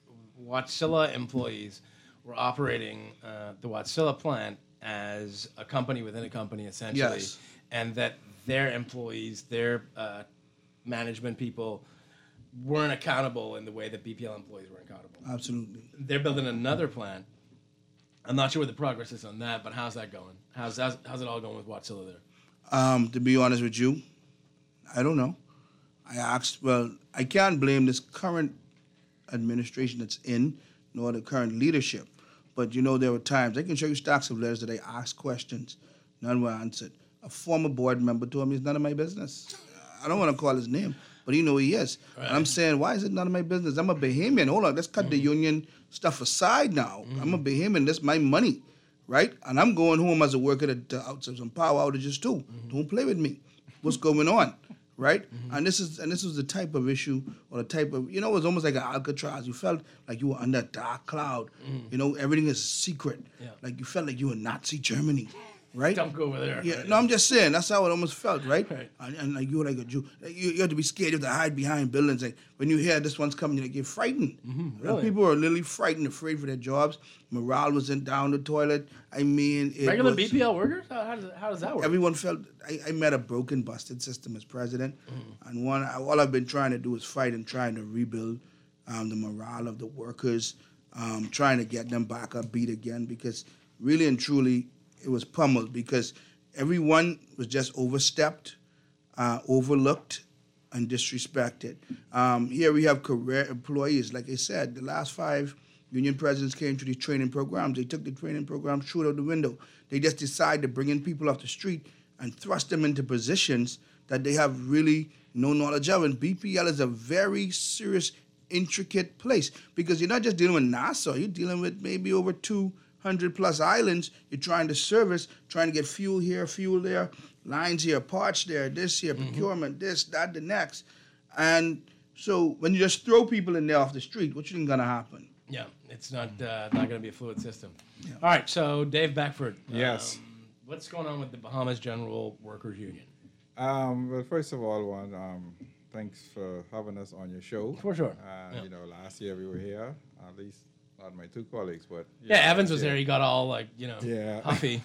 Wärtsilä employees were operating uh, the Wärtsilä plant as a company within a company, essentially, yes. and that their employees, their uh, management people, weren't accountable in the way that B P L employees were accountable. Absolutely. They're building another plant. I'm not sure what the progress is on that, but how's that going? How's how's, how's it all going with Wärtsilä there? Um, to be honest with you, I don't know. I asked, well, I can't blame this current administration that's in, nor the current leadership. But, you know, there were times, I can show you stacks of letters that I asked questions, none were answered. A former board member told me it's none of my business. I don't want to call his name, but you know who he is. Right. And I'm saying, why is it none of my business? I'm a Bahamian. Hold on, let's cut mm-hmm. the union stuff aside now. Mm-hmm. I'm a Bahamian. That's my money, right? And I'm going home as a worker to, to out some power outages too. Mm-hmm. Don't play with me. What's going on, right? Mm-hmm. And this is and this was the type of issue or the type of, you know, it was almost like an Alcatraz. You felt like you were under a dark cloud. Mm-hmm. You know, everything is secret. Yeah. Like you felt like you were Nazi Germany. Right? Don't go over there. Yeah, right? No, I'm just saying. That's how it almost felt, right? right. And, and like you were like a Jew. You, you have to be scared. You have to hide behind buildings. Like when you hear this one's coming, you get frightened. Mm-hmm, really? People were literally frightened, afraid for their jobs. Morale was in down the toilet. I mean, it regular was, B P L workers. How, how, does, how does that work? Everyone felt. I, I met a broken, busted system as president, mm-hmm. and one all I've been trying to do is fight and trying to rebuild um, the morale of the workers, um, trying to get them back up, beat again, because really and truly, it was pummeled because. Everyone was just overstepped, uh, overlooked, and disrespected. Um, here we have career employees. Like I said, the last five union presidents came to these training programs. They took the training programs, threw it out the window. They just decided to bring in people off the street and thrust them into positions that they have really no knowledge of. And B P L is a very serious, intricate place because you're not just dealing with Nassau. You're dealing with maybe over two hundred plus islands you're trying to service, trying to get fuel here, fuel there, lines here, parts there, this here, mm-hmm. procurement, this, that, the next. And so when you just throw people in there off the street, what you think going to happen? Yeah, it's not uh, not going to be a fluid system. Yeah. All right, so Dave Beckford. Yes. Um, what's going on with the Bahamas General Workers Union? Um, well, first of all, one, um, thanks for having us on your show. For sure. Uh, yeah. You know, last year we were here, at least not my two colleagues, but yeah, know, Evans was yeah. there. He got all like you know, yeah. huffy.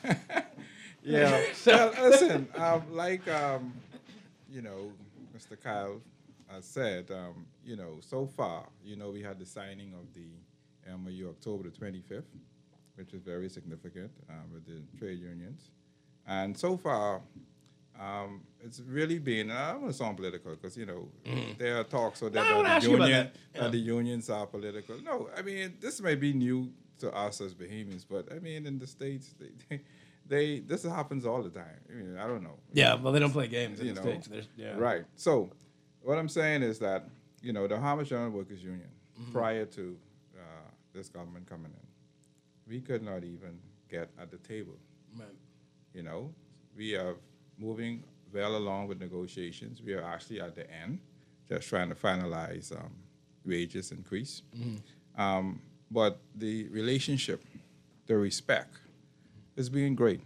yeah. so. Well, listen, um, like um, you know, Mister Kyle has said, um, you know, so far, you know, we had the signing of the M O U October the twenty-fifth, which is very significant um, with the trade unions. And so far, um, it's really been, and I don't want to sound political because, you know, mm. there are talks so that, no, that, the, union, that. Yeah. that the unions are political. No, I mean, this may be new to us as Bahamians, but I mean, in the States, they, they, they this happens all the time. I mean, I don't know. Yeah, well, they don't play games in you the know, States. There's, yeah. Right. So what I'm saying is that, you know, the Bahamas General Workers Union, mm-hmm. prior to uh, this government coming in, we could not even get at the table. Right. You know, we are moving well along with negotiations. We are actually at the end, just trying to finalize um, wages increase. Mm-hmm. Um, but the relationship, the respect, is being great.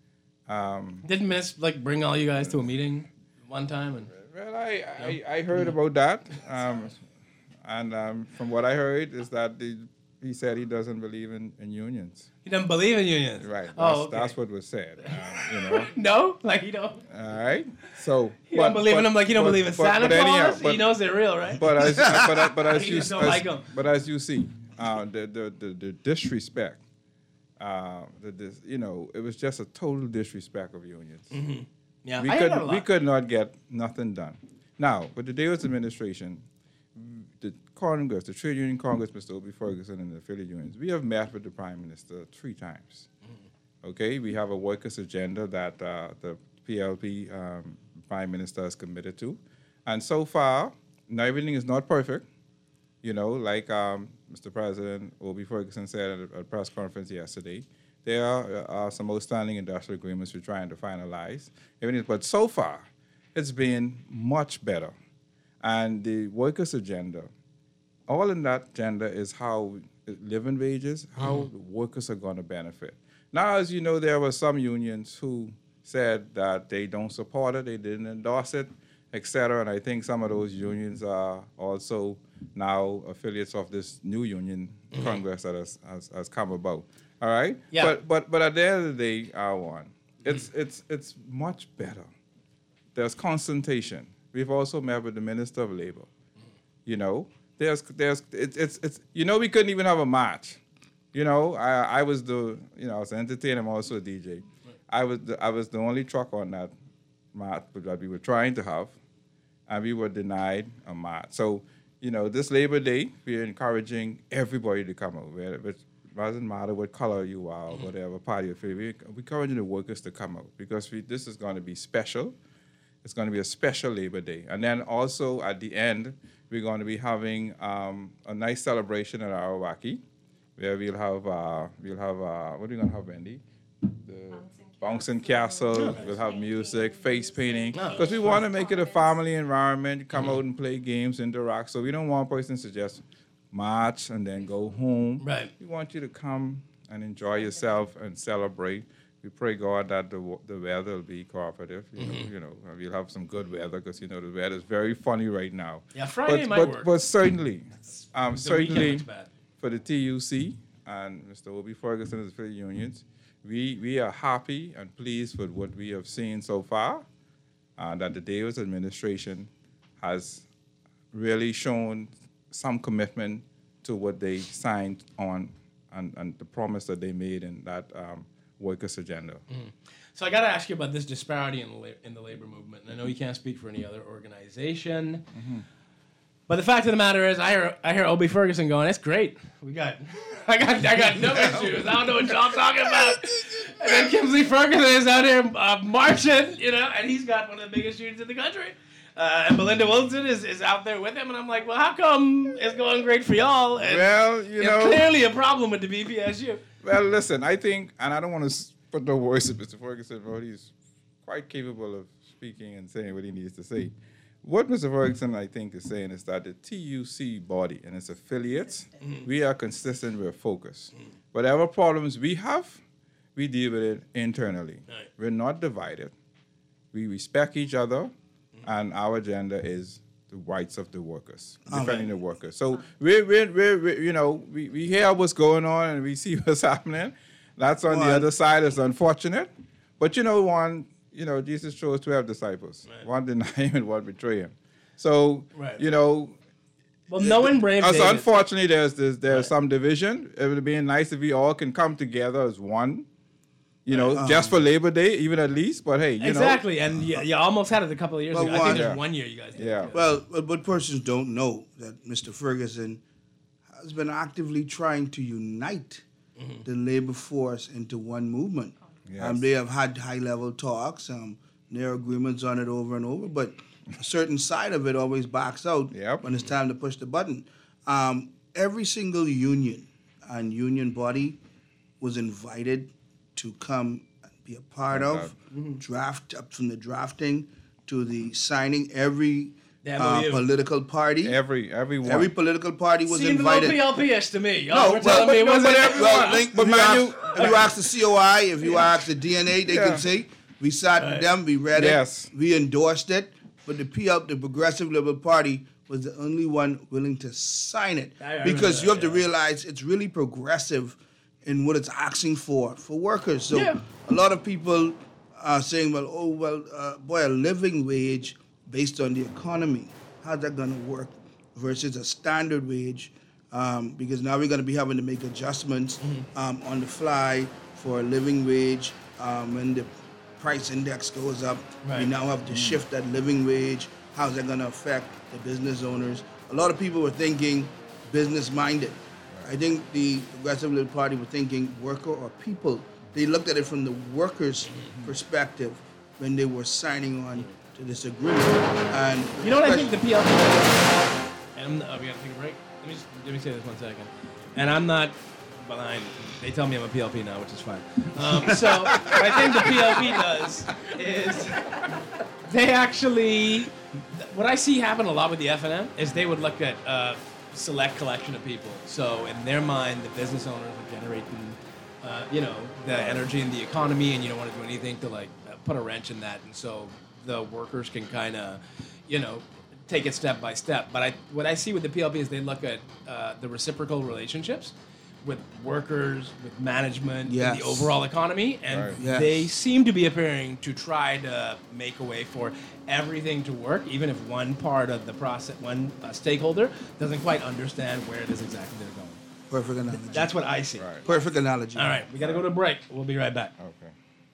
Um, Didn't Miss like bring all you guys to a meeting one time? And well, I, I, I heard about that, um, and um, from what I heard is that the, he said he doesn't believe in, in unions. He doesn't believe in unions. Right. That's, Oh, okay. that's what was said. Uh, you know. No, like you don't. All right. So You don't believe in them like you don't but- believe in but- Santa but anyhow, Claus. but- He knows they're real, right? But as but, but as You you just don't as- like 'em. but as you see, uh, the, the the the disrespect, uh, the dis, you know, it was just a total disrespect of unions. Mm-hmm. Yeah, we I hear could that a lot. we could not get nothing done. Now, with the Davis administration, the Congress, the Trade Union Congress, Mister Obie Ferguson and the affiliate unions, we have met with the Prime Minister three times. Mm-hmm. Okay, we have a workers' agenda that uh, the P L P um, Prime Minister is committed to, and so far, now everything is not perfect. You know, like um, Mister President Obie Ferguson said at a, a press conference yesterday, there are uh, some outstanding industrial agreements we're trying to finalize. Everything, but so far, it's been much better. And the workers' agenda, all in that agenda is how living wages, how Mm-hmm. the workers are going to benefit. Now, as you know, there were some unions who said that they don't support it, they didn't endorse it, et cetera. And I think some of those unions are also now affiliates of this new union Mm-hmm. Congress that has, has, has come about. All right? Yeah. But but but at the end of the day, R one, it's it's it's much better. There's consultation. We've also met with the Minister of Labor. You know, there's there's it's it's it's you know we couldn't even have a march. You know, I I was the you know I was an entertainer, I'm also a D J. I was the, I was the only truck on that march that we were trying to have, and we were denied a march. So you know, this Labor Day, we're encouraging everybody to come out. Whether it doesn't matter what color you are, or whatever party you're affiliated, we're we're encouraging the workers to come out because we, this is going to be special. It's going to be a special Labor Day. And then also at the end, we're going to be having um, a nice celebration at Arawaki, where we'll have, uh, we'll have uh, what are we going to have, Wendy? The Bouncing Castle. We'll have music, face painting. Because we want to make it a family environment, come out and play games, interact. So we don't want persons to just march and then go home. Right. We want you to come and enjoy yourself and celebrate. We pray God that the wa- the weather will be cooperative. You know, Mhm. you know, we'll have some good weather because you know the weather is very funny right now. Yeah, Friday but, might but, work. But certainly, um, The certainly weekend looks bad. for the T U C and Mister Obie Ferguson and the affiliate unions, we we are happy and pleased with what we have seen so far. Uh, that the Davis administration has really shown some commitment to what they signed on and, and the promise that they made in that um, workers' agenda. Mm. So I got to ask you about this disparity in the, la- in the labor movement. And I know you can't speak for any other organization, Mhm. but the fact of the matter is, I hear I hear Obie Ferguson going, "It's great. We got, I got, I got no issues. I don't know what y'all talking about." And then Kimsley Ferguson is out here uh, marching, you know, and he's got one of the biggest unions in the country. Uh, and Belinda Wilson is, is out there with him, and I'm like, well, how come it's going great for y'all? And Well, you it's know- clearly a problem with the B P S U. Well, listen, I think, and I don't want to put no words in Mister Ferguson, but he's quite capable of speaking and saying what he needs to say. What Mister Ferguson, I think, is saying is that the T U C body and its affiliates, Mhm. we are consistent, we're focused. Whatever problems we have, we deal with it internally. Right. We're not divided. We respect each other, and our agenda is the rights of the workers, defending the workers. So we're, we're, we're, we're, you know, we, we hear what's going on and we see what's happening. That's on the Well, other side. It's unfortunate. But you know, one, you know, Jesus chose twelve disciples. One deny him and one betray him. So, Right. you know. Well, knowing Brave uh, David. So unfortunately, there's there's, there's some division. It would be nice if we all can come together as one. You know, Um, just for Labor Day, even at least. But hey, you exactly, and you, you almost had it a couple of years Well, ago. I one- think there's Yeah. one year you guys did. know. Yeah. Well, but what persons don't know that Mister Ferguson has been actively trying to unite Mm-hmm. the labor force into one movement. Yes. Um, they have had high-level talks. Um, there are agreements on it over and over, but a certain side of it always backs out Yep. when it's time to push the button. Um, every single union and union body was invited to come and be a part Okay. of, draft up from the drafting to the signing. Every The uh, M O U. political party, Every everyone. every political party was Seemed a little invited. P L P-ish to me. Y'all No, were well, telling me it but- wasn't but- everyone. well, think- But if, you mind ask, you- if you ask the C O I, if you ask the D N A, they Yeah. can say we sat with them, we read it, Yes. we endorsed it. But the P L, the Progressive Liberal Party, was the only one willing to sign it I remember because you that, have to realize it's really progressive in what it's asking for for workers. So Yeah. a lot of people are saying, well, oh well, uh, boy, a living wage based on the economy, how's that going to work versus a standard wage? Um, because now we're going to be having to make adjustments um, on the fly for a living wage um, when the price index goes up. We Right. now have to shift that living wage. How's that going to affect the business owners? A lot of people were thinking business-minded. I think the Progressive Liberal Party were thinking worker or people. They looked at it from the workers' perspective when they were signing on to this agreement. And You know what I think the P L P does? And I'm, oh, we gotta take a break. Let me just, let me say this one second. And I'm not behind. They tell me I'm a P L P now, which is fine. Um, so what I think the P L P does is they actually. What I see happen a lot with the F N M is they would look at a select collection of people. So in their mind, the business owners are generating, uh, you know, the energy in the economy, and you don't want to do anything to like put a wrench in that. And so the workers can kind of, you know, take it step by step. But I, what I see with the P L P is they look at uh, the reciprocal relationships with workers, with management, Yes. and the overall economy, and Right. Yes. they seem to be appearing to try to make a way for everything to work, even if one part of the process, one uh, stakeholder doesn't quite understand where it is exactly they're going. perfect analogy. That's what I see. Right. Perfect analogy. All right, we got to go to a break. We'll be right back. Okay.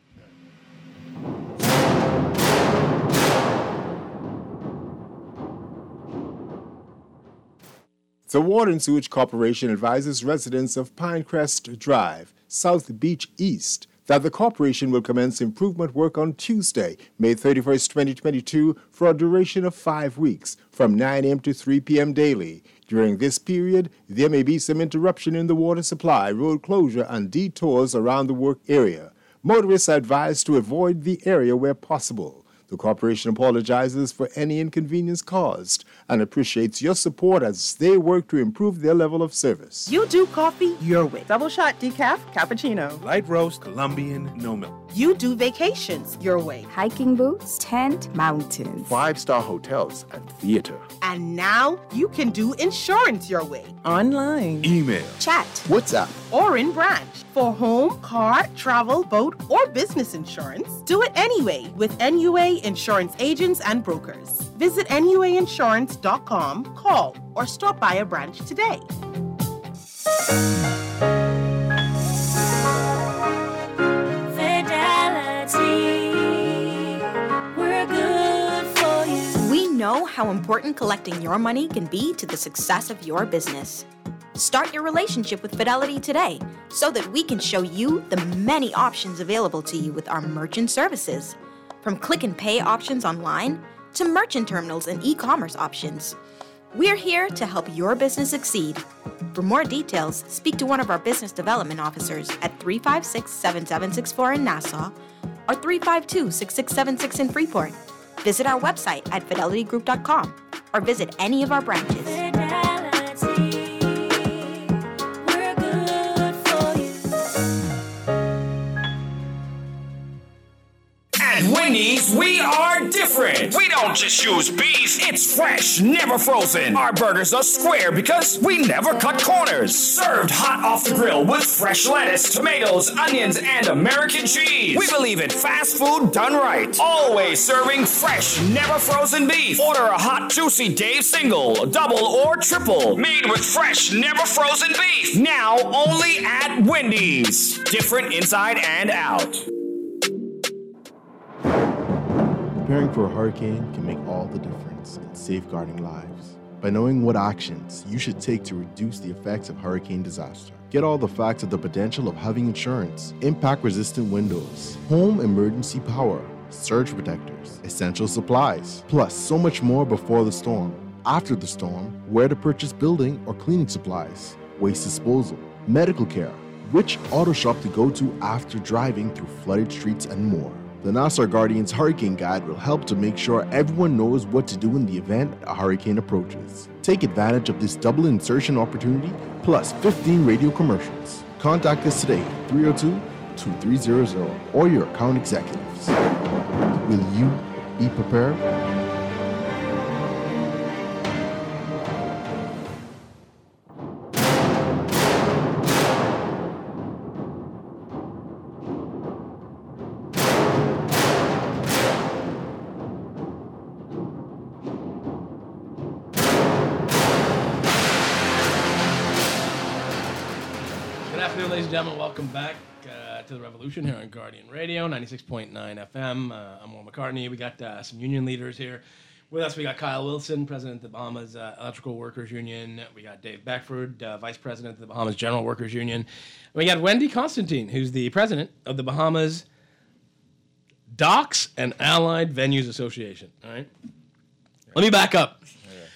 The Water and Sewage Corporation advises residents of Pinecrest Drive, South Beach East, that the corporation will commence improvement work on Tuesday, May thirty-first, twenty twenty-two, for a duration of five weeks, from nine a.m. to three p.m. daily. During this period, there may be some interruption in the water supply, road closure, and detours around the work area. Motorists are advised to avoid the area where possible. The corporation apologizes for any inconvenience caused and appreciates your support as they work to improve their level of service. You do coffee your way. Double shot decaf, cappuccino. Light roast, Colombian, no milk. You do vacations your way. Hiking boots, tent, mountains. Five-star hotels and theater. And now you can do insurance your way. Online. Email. Chat. WhatsApp. Or in branch. For home, car, travel, boat, or business insurance, do it anyway with N U A Insurance Agents and Brokers. Visit N U A insurance dot com, call, or stop by a branch today. We're good for you. We know how important collecting your money can be to the success of your business. Start your relationship with Fidelity today so that we can show you the many options available to you with our merchant services. From click and pay options online to merchant terminals and e-commerce options. We're here to help your business succeed. For more details, speak to one of our business development officers at three five six, seven seven six four in Nassau or three five two, six six seven six in Freeport. Visit our website at fidelity group dot com or visit any of our branches. We're good for you. And when Wendy's, we are different. We don't just use beef. It's fresh, never frozen. Our burgers are square because we never cut corners. Served hot off the grill with fresh lettuce, tomatoes, onions, and American cheese. We believe in fast food done right. Always serving fresh, never frozen beef. Order a hot, juicy Dave single, double, or triple. Made with fresh, never frozen beef. Now only at Wendy's. Different inside and out. Preparing for a hurricane can make all the difference in safeguarding lives. By knowing what actions you should take to reduce the effects of hurricane disaster. Get all the facts of the potential of having insurance, impact-resistant windows, home emergency power, surge protectors, essential supplies, plus so much more before the storm, after the storm, where to purchase building or cleaning supplies, waste disposal, medical care, which auto shop to go to after driving through flooded streets, and more. The Nassau Guardian's Hurricane Guide will help to make sure everyone knows what to do in the event a hurricane approaches. Take advantage of this double insertion opportunity plus fifteen radio commercials. Contact us today at three oh two, two three zero zero or your account executives. Will you be prepared? Ladies and gentlemen, welcome back uh, to the Revolution here on Guardian Radio, ninety-six point nine F M. Uh, I'm Warren McCartney. We got uh, some union leaders here with us. We got Kyle Wilson, president of the Bahamas uh, Electrical Workers Union. We got Dave Beckford, uh, vice president of the Bahamas General Workers Union. We got Wendy Constantine, who's the president of the Bahamas Docks and Allied Venues Association. All right. Let me back up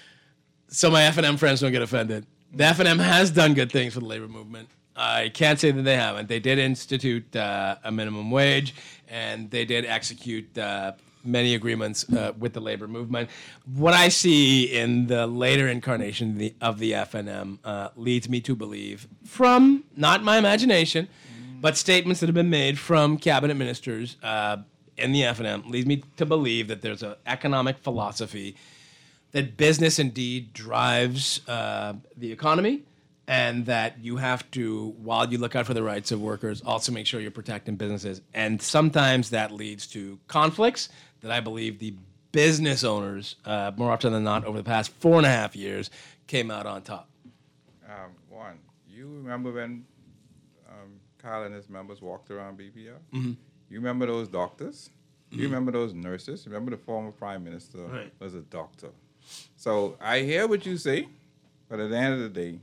so my F and M friends don't get offended. The F and M has done good things for the labor movement. I can't say that they haven't. They did institute uh, a minimum wage, and they did execute uh, many agreements uh, with the labor movement. What I see in the later incarnation of the, of the F and M uh, leads me to believe, from not my imagination, but statements that have been made from cabinet ministers uh, in the F and M, leads me to believe that there's an economic philosophy that business indeed drives uh, the economy, and that you have to, while you look out for the rights of workers, also make sure you're protecting businesses. And sometimes that leads to conflicts that I believe the business owners, uh, more often than not, over the past four and a half years, came out on top. Um, one, you remember when um, Kyle and his members walked around B P L? Mm-hmm. You remember those doctors? Mm-hmm. You remember those nurses? You remember the former prime minister Right. was a doctor. So I hear what you say, but at the end of the day,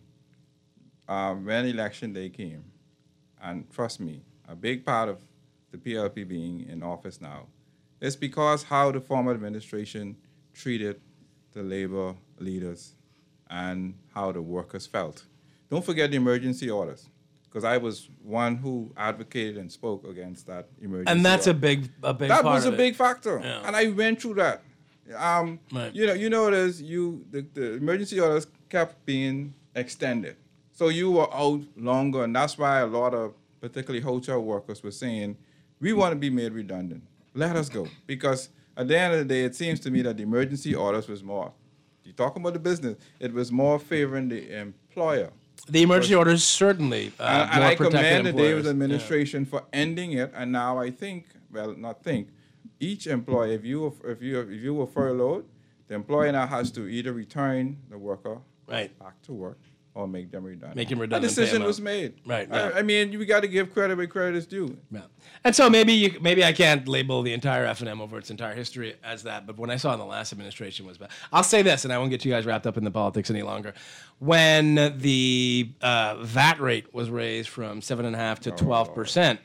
Um, when election day came, and trust me, a big part of the P L P being in office now is because how the former administration treated the labor leaders and how the workers felt. Don't forget the emergency orders, because I was one who advocated and spoke against that emergency And that's order. a big, a big That part was of a it. big factor, Yeah. and I went through that. Um, Right. You know, you know, it is you. The, the emergency orders kept being extended. So you were out longer, and that's why a lot of, particularly hotel workers, were saying, we want to be made redundant. Let us go. Because at the end of the day, it seems to me that the emergency orders was more, you're talking about the business, it was more favoring the employer. The emergency orders certainly uh, and, and more I protected commend the employers. Davis administration for ending it, and now I think, well, not think, each employer, if you were, if you if you were furloughed, the employer now has to either return the worker right. back to work or make them redundant. Make them A redundant, pay decision them was out. made. Right, I, yeah. I mean, you got to give credit where credit is due. Yeah. And so maybe you, maybe I can't label the entire F and M over its entire history as that, but when I saw in the last administration was bad. I'll say this, and I won't get you guys wrapped up in the politics any longer. When the uh, V A T rate was raised from seven and a half to twelve percent,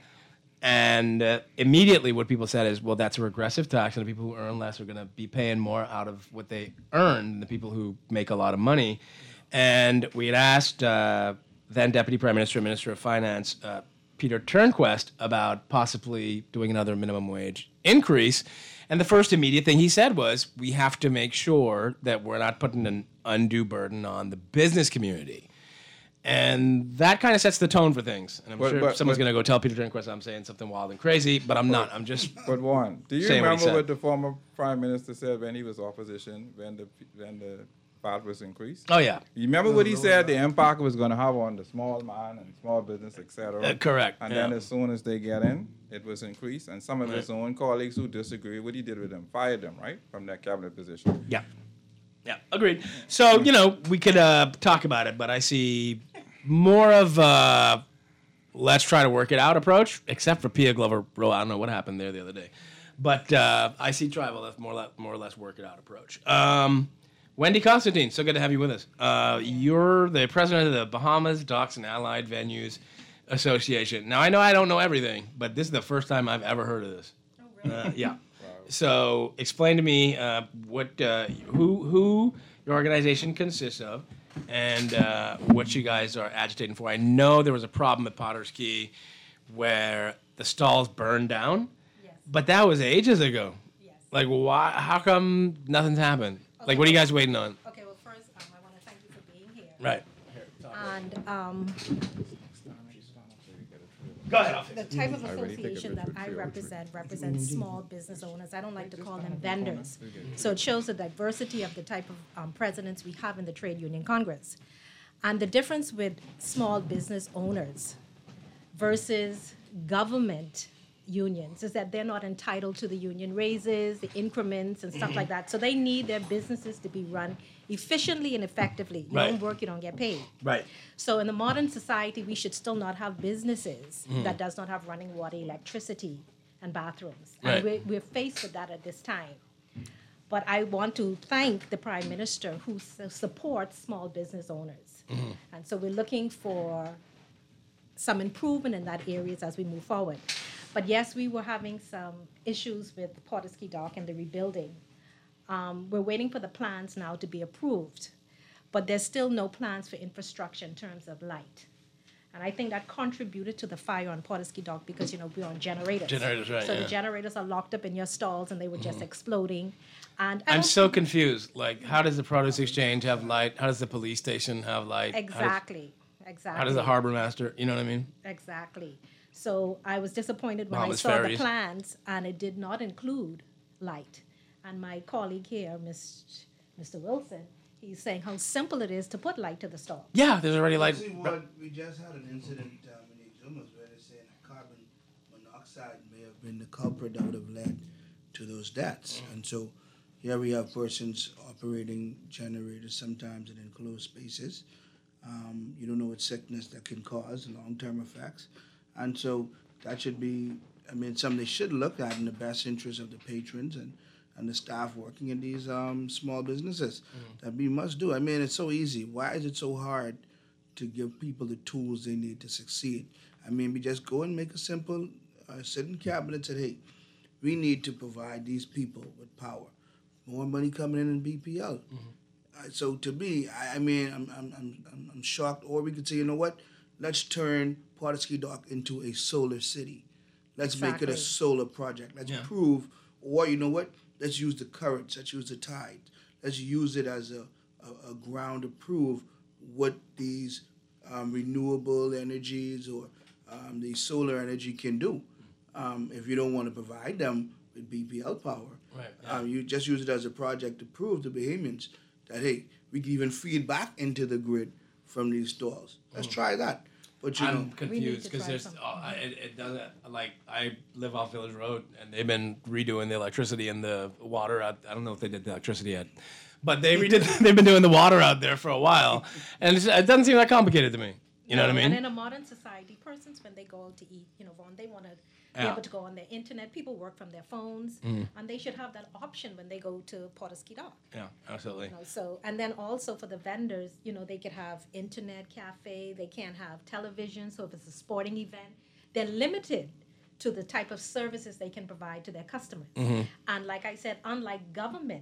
and uh, immediately what people said is, well, that's a regressive tax, and the people who earn less are going to be paying more out of what they earn than the people who make a lot of money. And we had asked uh, then Deputy Prime Minister and Minister of Finance, uh, Peter Turnquest, about possibly doing another minimum wage increase. And the first immediate thing he said was, we have to make sure that we're not putting an undue burden on the business community. And that kind of sets the tone for things. And I'm But- sure but- someone's but- going to go tell Peter Drenquist I'm saying something wild and crazy, but I'm not. I'm just But one, do you saying what he remember said. what the former prime minister said when he was opposition, when the when the V A T was increased? Oh, yeah. You remember what he said the impact was going to have on the small man and small business, et cetera? Uh, correct, And yeah. then as soon as they get in, it was increased. And some of Right. his own colleagues who disagree, what he did with them, fired them, right, from their cabinet position. Yeah. Yeah, agreed. So, you know, we could uh, talk about it, but I see more of a let's try to work it out approach, except for Pia Glover. I don't know what happened there the other day. But uh, I see tribal as more, le- more or less work it out approach. Um, Wendy Constantine, so good to have you with us. Uh, you're the president of the Bahamas Docks and Allied Venues Association. Now, I know I don't know everything, but this is the first time I've ever heard of this. Oh, really? Uh, yeah. So explain to me uh, what uh, who who your organization consists of and uh, what you guys are agitating for. I know there was a problem at Potter's Key where the stalls burned down, yes. but that was ages ago. Yes. Like, why? How come nothing's happened? Okay. Like, what are you guys waiting on? Okay, well, first, um, I want to thank you for being here. Right. And um, Go ahead, I'll the fix it. type of I already think association of that it I for represent represents small business owners. I don't like to call them vendors. So it shows the diversity of the type of um, presidents we have in the Trade Union Congress. And the difference with small business owners versus government unions is that they're not entitled to the union raises, the increments, and stuff like that. So they need their businesses to be run efficiently and effectively. You Right. don't work, you don't get paid. Right. So in the modern society, we should still not have businesses Mhm. that does not have running water, electricity, and bathrooms. Right. And we're, we're faced with that at this time. But I want to thank the Prime Minister who su- supports small business owners. Mhm. And so we're looking for some improvement in that areas as we move forward. But yes, we were having some issues with Porter's Key Dock and the rebuilding. Um, we're waiting for the plans now to be approved, but there's still no plans for infrastructure in terms of light. And I think that contributed to the fire on Porter's Key Dock because, you know, we're on generators. Generators, right, So yeah. the generators are locked up in your stalls and they were just exploding. And I I'm don't so think- confused. Like, how does the produce exchange have light? How does the police station have light? How does- Exactly, exactly. How does the harbor master? You know what I mean? Exactly. So I was disappointed when Bahamas I saw ferries. the plans and it did not include light. And my colleague here, Miss Mister Wilson, he's saying how simple it is to put light to the stall. Yeah, there's already light. See what we just had an incident um, in Exumas where they're saying that carbon monoxide may have been the culprit that would have led to those deaths. And so here we have persons operating generators sometimes in enclosed spaces. Um, you don't know what sickness that can cause, long-term effects. And so that should be, I mean, something they should look at in the best interest of the patrons and, and the staff working in these um, small businesses. That we must do. I mean, it's so easy. Why is it so hard to give people the tools they need to succeed? I mean, we just go and make a simple uh, sitting cabinet and say, hey, we need to provide these people with power. More money coming in in B P L. Uh, so to me, I, I mean, I'm, I'm, I'm, I'm shocked. Or we could say, you know what? Let's turn Porter's Key Dock into a solar city. Let's make it a Exactly. solar project. Let's Yeah. prove, or you know what? Let's use the currents. Let's use the tide. Let's use it as a, a, a ground to prove what these um, renewable energies or um, the solar energy can do. Um, if you don't want to provide them with B P L power, Right, um, you just use it as a project to prove to Bahamians that, hey, we can even feed back into the grid from these stalls. Let's try that. But you I'm know, confused because there's uh, I- it, it doesn't like I live off Village Road and they've been redoing the electricity and the water. Out, I don't know if they did the electricity yet, but they redid. They've been doing the water out there for a while, and it's, it doesn't seem that complicated to me. You know what I mean? And in a modern society, persons, when they go out to eat, you know, Vaughn, they want to be Yeah. able to go on their internet. People work from their phones, Mhm. and they should have that option when they go to Porter's Key Dock. Yeah, absolutely. You know, so, and then also for the vendors, you know, they could have internet cafe, they can't have television, so if it's a sporting event, they're limited to the type of services they can provide to their customers. Mhm. And like I said, unlike government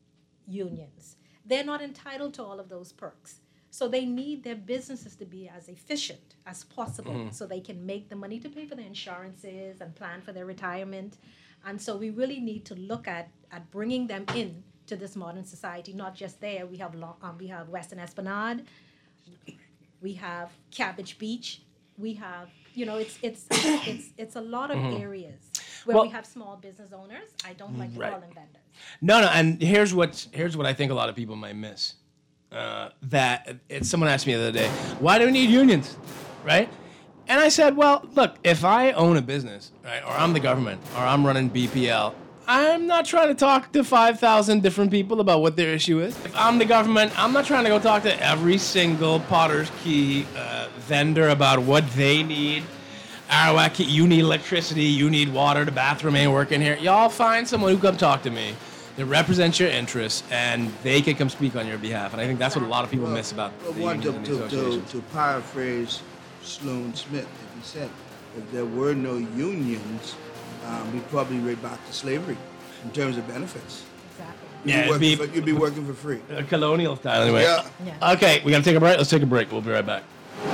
unions, they're not entitled to all of those perks. So they need their businesses to be as efficient as possible Mhm. so they can make the money to pay for their insurances and plan for their retirement. And so we really need to look at, at bringing them in to this modern society, not just there. We have lo- um, we have Western Esplanade. we have Cabbage Beach, we have, you know, it's it's it's it's a lot of Mhm. areas where Well- we have small business owners. I don't like to Right. call them vendors. No, no, and here's what here's what I think a lot of people might miss. Uh, that it, someone asked me the other day, why do we need unions, right? And I said, well, look, if I own a business, right, or I'm the government, or I'm running B P L, I'm not trying to talk to five thousand different people about what their issue is. If I'm the government, I'm not trying to go talk to every single Potter's Key uh, vendor about what they need. Arawak, you need electricity, you need water, the bathroom ain't working here. Y'all find someone who come talk to me that represents your interests, and they can come speak on your behalf. And I think that's what a lot of people miss about Well, the one, unions to, and the to, to, associations. to paraphrase Sloan Smith, if he said, if there were no unions, um, we'd probably be right back to slavery in terms of benefits. Exactly. You'd, Yeah, be, it'd working be- for, you'd be working for free. Uh, colonial style, anyway. Yeah. Okay, we gotta take a break. Let's take a break. We'll be right back.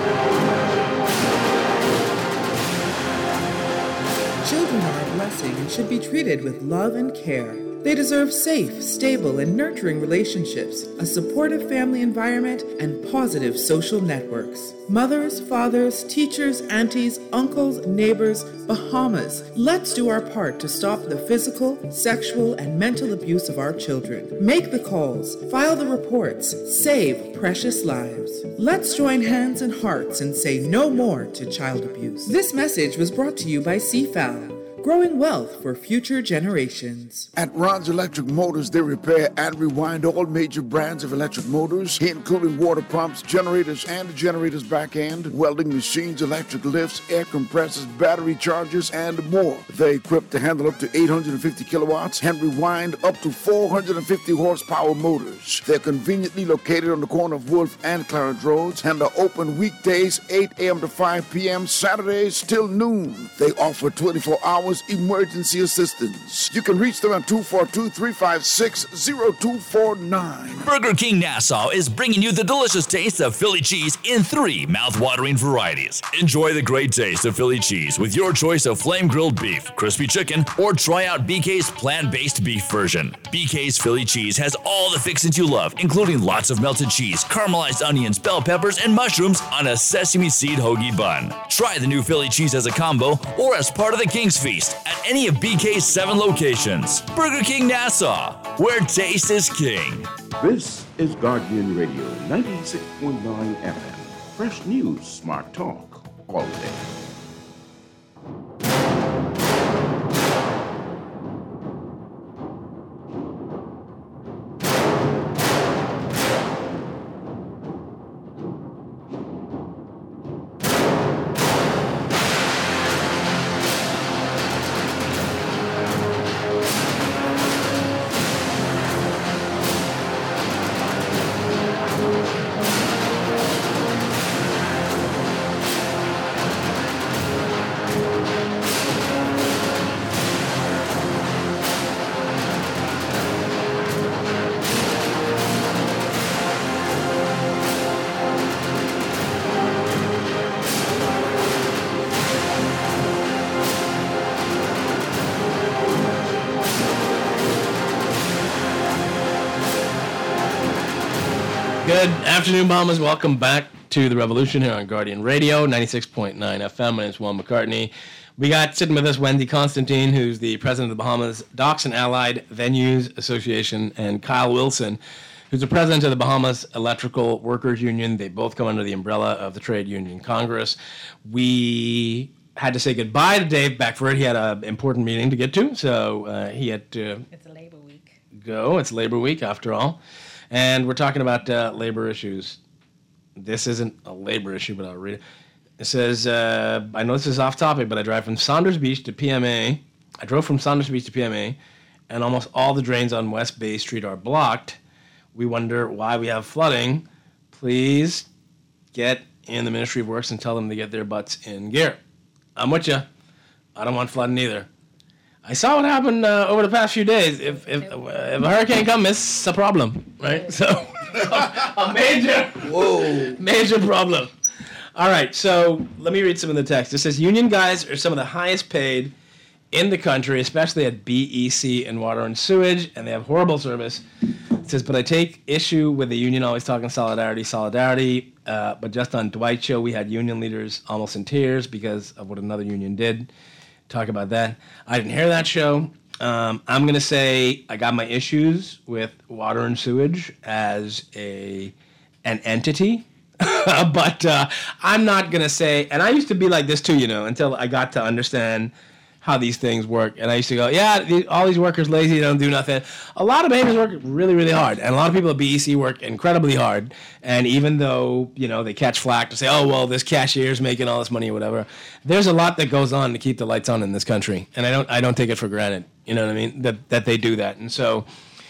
Children are a blessing and should be treated with love and care. They deserve safe, stable, and nurturing relationships, a supportive family environment, and positive social networks. Mothers, fathers, teachers, aunties, uncles, neighbors, Bahamas, let's do our part to stop the physical, sexual, and mental abuse of our children. Make the calls, file the reports, save precious lives. Let's join hands and hearts and say no more to child abuse. This message was brought to you by C F A L. Growing wealth for future generations. At Ron's Electric Motors, they repair and rewind all major brands of electric motors, including water pumps, generators, and the generator's back end, welding machines, electric lifts, air compressors, battery chargers, and more. They're equipped to handle up to eight hundred fifty kilowatts and rewind up to four hundred fifty horsepower motors. They're conveniently located on the corner of Wolf and Clarence Roads and are open weekdays eight a.m. to five p.m., Saturdays till noon. They offer twenty-four hours emergency assistance. You can reach them at two four two, three five six, zero two four nine. Burger King Nassau is bringing you the delicious taste of Philly cheese in three mouth-watering varieties. Enjoy the great taste of Philly cheese with your choice of flame-grilled beef, crispy chicken, or try out B K's plant-based beef version. B K's Philly cheese has all the fixings you love, including lots of melted cheese, caramelized onions, bell peppers, and mushrooms on a sesame seed hoagie bun. Try the new Philly cheese as a combo or as part of the King's Feast at any of B K's seven locations. Burger King Nassau, where taste is king. This is Guardian Radio ninety-six point nine F M. Fresh news, smart talk, all day. Good afternoon, Bahamas. Welcome back to The Revolution here on Guardian Radio, ninety-six point nine F M. My name is Juan McCartney. We got sitting with us Wendy Constantine, who's the president of the Bahamas Docks and Allied Venues Association, and Kyle Wilson, who's the president of the Bahamas Electrical Workers Union. They both come under the umbrella of the Trade Union Congress. We had to say goodbye to Dave Beckford. He had an important meeting to get to, so uh, he had to It's a labor week. go. It's Labor Week, after all. And we're talking about uh, labor issues. This isn't a labor issue, but I'll read it. It says, uh, I know this is off topic, but I drive from Saunders Beach to P M A. I drove from Saunders Beach to P M A, and almost all the drains on West Bay Street are blocked. We wonder why we have flooding. Please get in the Ministry of Works and tell them to get their butts in gear. I'm with you. I don't want flooding either. I saw what happened uh, over the past few days. If if, if a hurricane comes, it's a problem, right? So a major, whoa, major problem. All right, so let me read some of the text. It says union guys are some of the highest paid in the country, especially at B E C and water and sewage, and they have horrible service. It says, but I take issue with the union always talking solidarity, solidarity. Uh, but just on Dwight's show, we had union leaders almost in tears because of what another union did. Talk about that. I didn't hear that show. Um, I'm going to say I got my issues with water and sewage as a an entity. but uh, I'm not going to say, and I used to be like this too, you know, until I got to understand how these things work. And I used to go, yeah, the, all these workers lazy, they don't do nothing. A lot of behaviors work really, really hard. And a lot of people at B E C work incredibly hard. And even though, you know, they catch flack to say, oh, well, this cashier's making all this money or whatever, there's a lot that goes on to keep the lights on in this country. And I don't I don't take it for granted, you know what I mean, that, that they do that. And so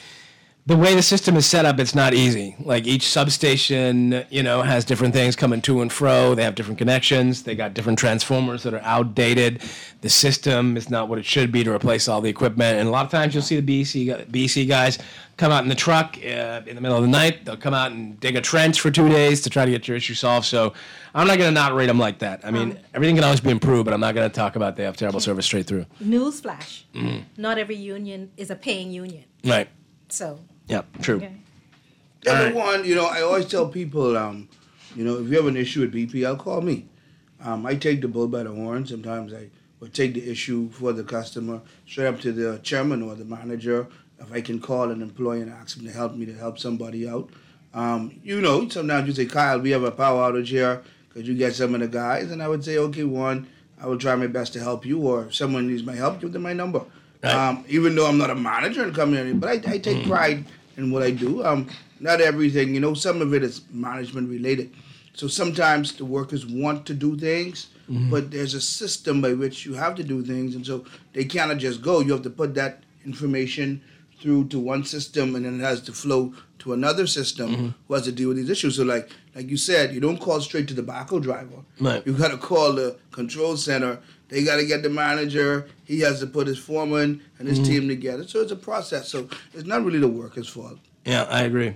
the way the system is set up, it's not easy. Like each substation, you know, has different things coming to and fro. They have different connections. They got different transformers that are outdated. The system is not what it should be to replace all the equipment. And a lot of times you'll see the B E C, B E C guys come out in the truck uh, in the middle of the night. They'll come out and dig a trench for two days to try to get your issue solved. So I'm not going to not rate them like that. I mean, um, everything can always be improved, but I'm not going to talk about they have terrible service straight through. Newsflash. Mm-hmm. Not every union is a paying union. Right. So. Yeah, true. Okay. Number one, you know, I always tell people, um, you know, if you have an issue with B P L, call me. Um, I take the bull by the horn. Sometimes I would take the issue for the customer straight up to the chairman or the manager. If I can call an employee and ask him to help me to help somebody out. Um, you know, sometimes you say, Kyle, we have a power outage here. Could you get some of the guys? And I would say, okay, one, I will try my best to help you. Or if someone needs my help, give them my number. Right. Um, even though I'm not a manager in the company, but I, I take mm. pride in what I do. Um, not everything, you know, some of it is management related. So sometimes the workers want to do things, mm-hmm. but there's a system by which you have to do things. And so they cannot just go. You have to put that information through to one system, and then it has to flow to another system mm-hmm. who has to deal with these issues. So like like you said, you don't call straight to the backhoe driver. Right. You got to call the control center. They got to get the manager. He has to put his foreman and his mm-hmm. team together. So it's a process. So it's not really the worker's fault. Yeah, I agree.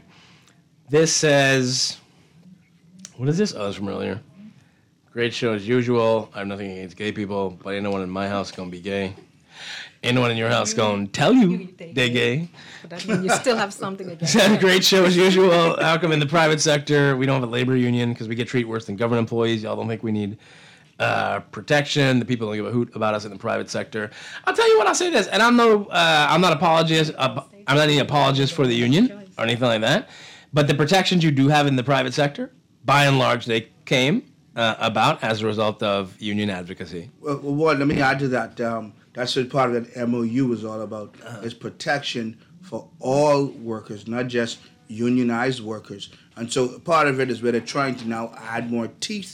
This says, what is this? Oh, it's from earlier. Great show as usual. I have nothing against gay people, but ain't no one in my house going to be gay. Ain't no one in your house going to tell you they're gay. But that means you still have something against it. Great show as usual. How come in the private sector we don't have a labor union because we get treated worse than government employees? Y'all don't think we need uh, protection? The people don't give a hoot about us in the private sector. I'll tell you what, I'll say this, and I'm no, uh, I'm not apologist. Uh, I'm not any apologist for the union or anything like that. But the protections you do have in the private sector, by and large, they came uh, about as a result of union advocacy. Well, well one, let me add to that. Um, that's what part of that M O U is all about, uh-huh. is protection for all workers, not just unionized workers. And so part of it is where they're trying to now add more teeth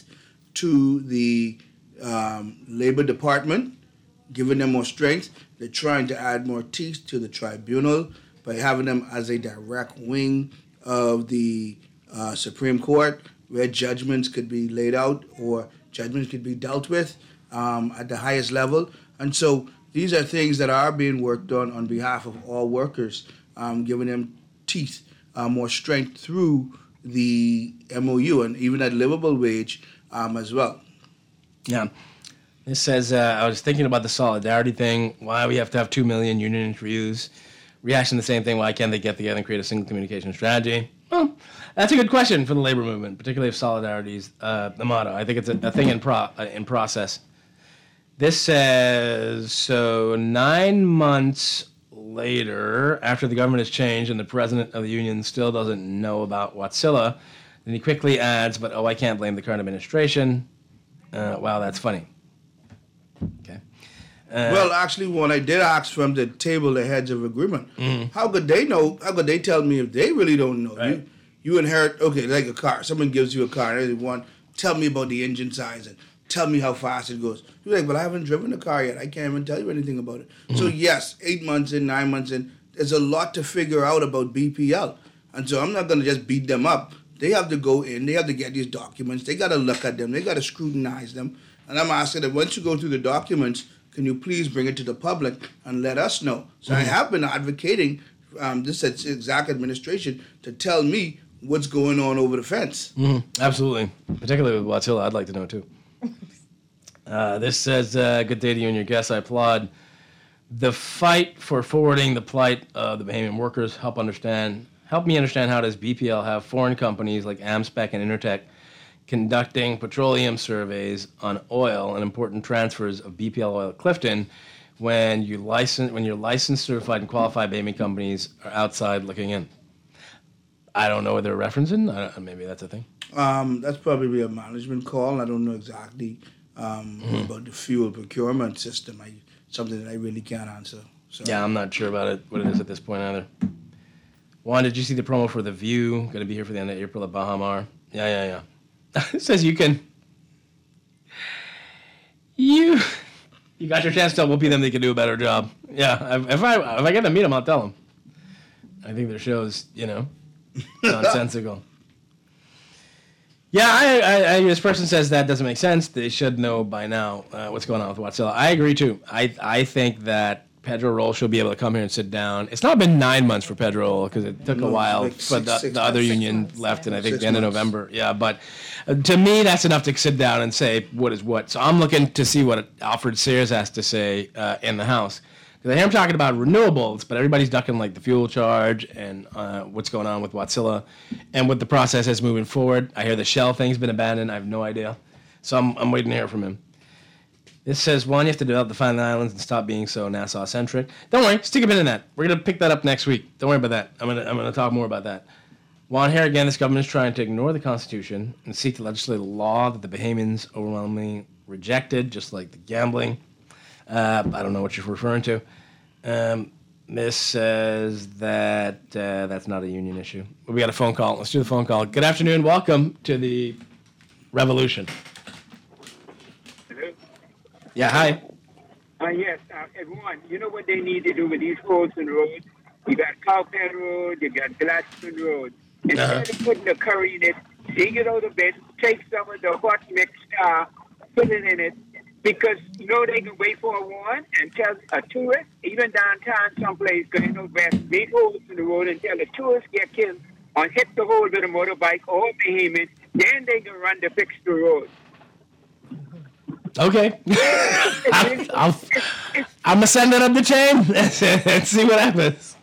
to the um, Labor Department, giving them more strength. They're trying to add more teeth to the tribunal by having them as a direct wing of the uh, Supreme Court, where judgments could be laid out or judgments could be dealt with um, at the highest level. And so these are things that are being worked on on behalf of all workers, um, giving them teeth, uh, more strength through the M O U and even at livable wage um, as well. Yeah. This says, uh, I was thinking about the solidarity thing, why we have to have two million union interviews. Reaction, the same thing, why can't they get together and create a single communication strategy? Well, that's a good question for the labor movement, particularly if solidarity is uh, the motto. I think it's a, a thing in, pro, uh, in process. This says, so nine months later, after the government has changed and the president of the union still doesn't know about Wärtsilä, then he quickly adds, but oh, I can't blame the current administration. Uh, wow, that's funny. Okay. Uh, well, actually, when I did ask from the table the heads of agreement, mm-hmm. how could they know? How could they tell me if they really don't know? Right. You, you inherit, okay, like a car. Someone gives you a car, and they want, tell me about the engine size and tell me how fast it goes. You're like, but I haven't driven a car yet. I can't even tell you anything about it. Mm-hmm. So yes, eight months in, nine months in, there's a lot to figure out about B P L. And so I'm not going to just beat them up. They have to go in. They have to get these documents. They got to look at them. They got to scrutinize them. And I'm asking them, once you go through the documents, can you please bring it to the public and let us know? So mm-hmm. I have been advocating um, this exact administration to tell me what's going on over the fence. Mm-hmm. Absolutely. Particularly with Wärtsilä, I'd like to know too. Uh, this says, uh, good day to you and your guests. I applaud the fight for forwarding the plight of the Bahamian workers. Help understand, Help me understand, how does B P L have foreign companies like Amspec and Intertek conducting petroleum surveys on oil and important transfers of B P L oil at Clifton when you license when your licensed, certified, and qualified payment companies are outside looking in? I don't know what they're referencing. I don't, maybe that's a thing. Um, that's probably a management call. I don't know exactly um, Mhm. about the fuel procurement system. I, something that I really can't answer. So. Yeah, I'm not sure about it, what it is at this point either. Juan, did you see the promo for The View? Going to be here for the end of April at Baha Mar. Yeah, yeah, yeah. It says you can... You... You got your chance to tell Whoopi them they can do a better job. Yeah, if I if I get to meet them, I'll tell them. I think their show's, you know, nonsensical. Yeah, I, I, I, this person says that doesn't make sense. They should know by now uh, what's going on with Watsilla. I agree, too. I I think that Pedro Roll should be able to come here and sit down. It's not been nine months for Pedro Roll because it took No, a while like for six- the, six the other months. union Six months, left, yeah. and I think Six the end of months. November. Yeah, but uh, to me, that's enough to sit down and say what is what. So I'm looking to see what Alfred Sears has to say uh, in the House. Because I hear him talking about renewables, but everybody's ducking like the fuel charge and uh, what's going on with Watsilla and what the process is moving forward. I hear the Shell thing's been abandoned. I have no idea. So I'm, I'm waiting to hear from him. This says, one, you have to develop the Final Islands and stop being so Nassau-centric. Don't worry, stick a pin in that. We're going to pick that up next week. Don't worry about that. I'm going to I'm going to talk more about that. Juan, here again, this government is trying to ignore the Constitution and seek to legislate a law that the Bahamians overwhelmingly rejected, just like the gambling. Uh, I don't know what you're referring to. Um, this says that uh, that's not a union issue. We got a phone call. Let's do the phone call. Good afternoon. Welcome to the revolution. Yeah, hi. Uh, yes, uh, everyone, you know what they need to do with these roads and roads? You got Cowpen Road, you got Gladstone Road. Instead Uh-huh. of putting the curry in it, dig it out a bit, take some of the hot mixed uh, put it in it, because you know they can wait for a warrant and tell a tourist, even downtown someplace, going no west, big holes in the road and tell the tourists get killed or hit the hole with a motorbike or behemoth, then they can run to fix the road. Okay. I'll, I'll, I'm going to send it up the chain and see what happens.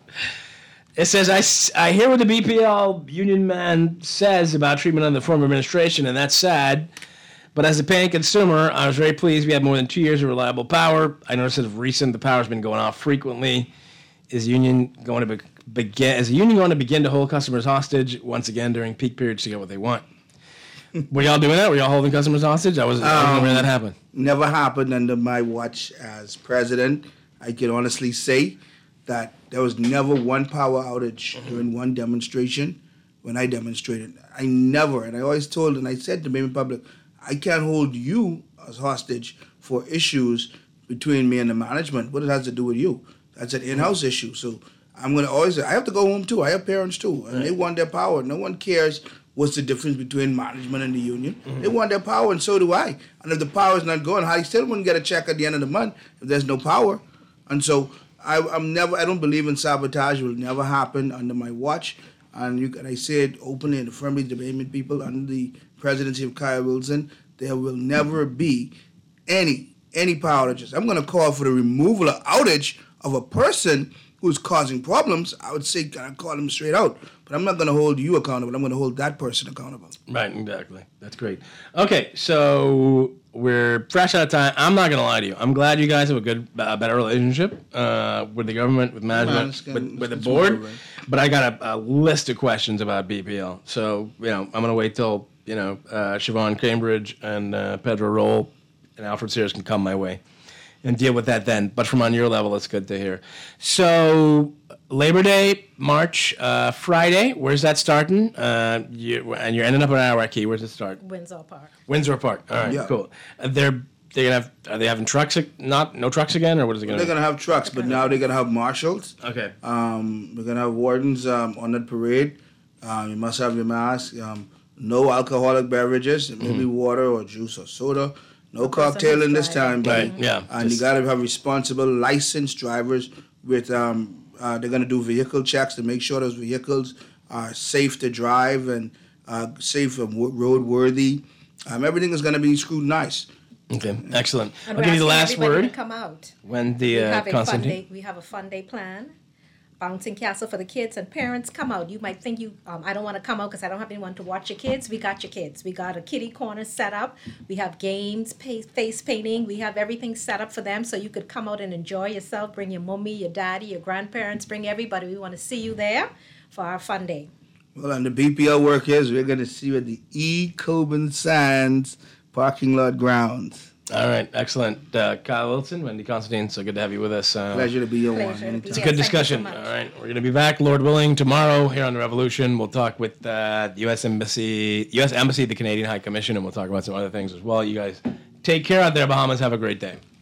It says, I, s- I hear what the B P L union man says about treatment under the former administration, and that's sad. But as a paying consumer, I was very pleased we had more than two years of reliable power. I noticed that of recent, the power's been going off frequently. Is union going to be, begin? Is the union going to begin to hold customers hostage once again during peak periods to get what they want? Were y'all doing that? Were y'all holding customers hostage? I was I wasn't aware that happened. Never happened under my watch as president. I can honestly say that there was never one power outage during one demonstration when I demonstrated. I never, and I always told, and I said to the public, I can't hold you as hostage for issues between me and the management. What it has to do with you? That's an in-house issue. So I'm going to always, I have to go home too. I have parents too, and they want their power. No one cares what's the difference between management and the union. They want their power, and so do I. And if the power is not going, I still wouldn't get a check at the end of the month if there's no power. And so I, I'm never, I don't believe in sabotage. It will never happen under my watch. And you can, I say it openly and firmly to the people under the presidency of Kyle Wilson, there will never be any any power outages. I'm going to call for the removal or outage of a person who's causing problems. I would say, I call them straight out. But I'm not going to hold you accountable. I'm going to hold that person accountable. Right, exactly. That's great. Okay, so we're fresh out of time. I'm not going to lie to you. I'm glad you guys have a good, a better relationship uh, with the government, with management, it's gonna- with, with the it's board. moving, right? But I got a, a list of questions about B P L. So, you know, I'm going to wait till, you know, uh, Siobhan Cambridge and uh, Pedro Roll and Alfred Sears can come my way and deal with that then. But from on your level, it's good to hear. So Labor Day, March, uh, Friday. Where's that starting? Uh, you, and you're ending up at Iraqi. Where's it start? Windsor Park. Windsor Park. All right, Yeah. cool. Uh, they're they gonna have. Are they having trucks? ag- Not no trucks again, or what is it They're gonna? going to have trucks, but now they're going to have marshals. Okay. Um, we're going to have wardens um, on that parade. Um, you must have your mask. Um, no alcoholic beverages, maybe water or juice or soda. No cocktail in this time, buddy. Right, yeah, And just- you got to have responsible, licensed drivers with, um, uh, they're going to do vehicle checks to make sure those vehicles are safe to drive and uh, safe and wo- roadworthy. Um, everything is going to be scrutinized. Okay, excellent. And I'll we're give you the asking last everybody word. to come out. When the we uh, have a fun Constantine. day. We have a fun day plan. bouncing castle for the kids and parents. Come out. You might think you, um, I don't want to come out because I don't have anyone to watch your kids. We got your kids. We got a kiddie corner set up. We have games, pa- face painting. We have everything set up for them so you could come out and enjoy yourself. Bring your mommy, your daddy, your grandparents. Bring everybody. We want to see you there for our fun day. Well, and the B P L workers, we're going to see you at the E. Coburn Sands parking lot grounds. All right, excellent. Uh, Kyle Wilson, Wendy Constantine, so good to have you with us. Uh, Pleasure to be on one. It's a good discussion. All right, we're going to be back, Lord willing, tomorrow here on The Revolution. We'll talk with uh, the U S Embassy, U S Embassy, the Canadian High Commission, and we'll talk about some other things as well. You guys take care out there, Bahamas. Have a great day.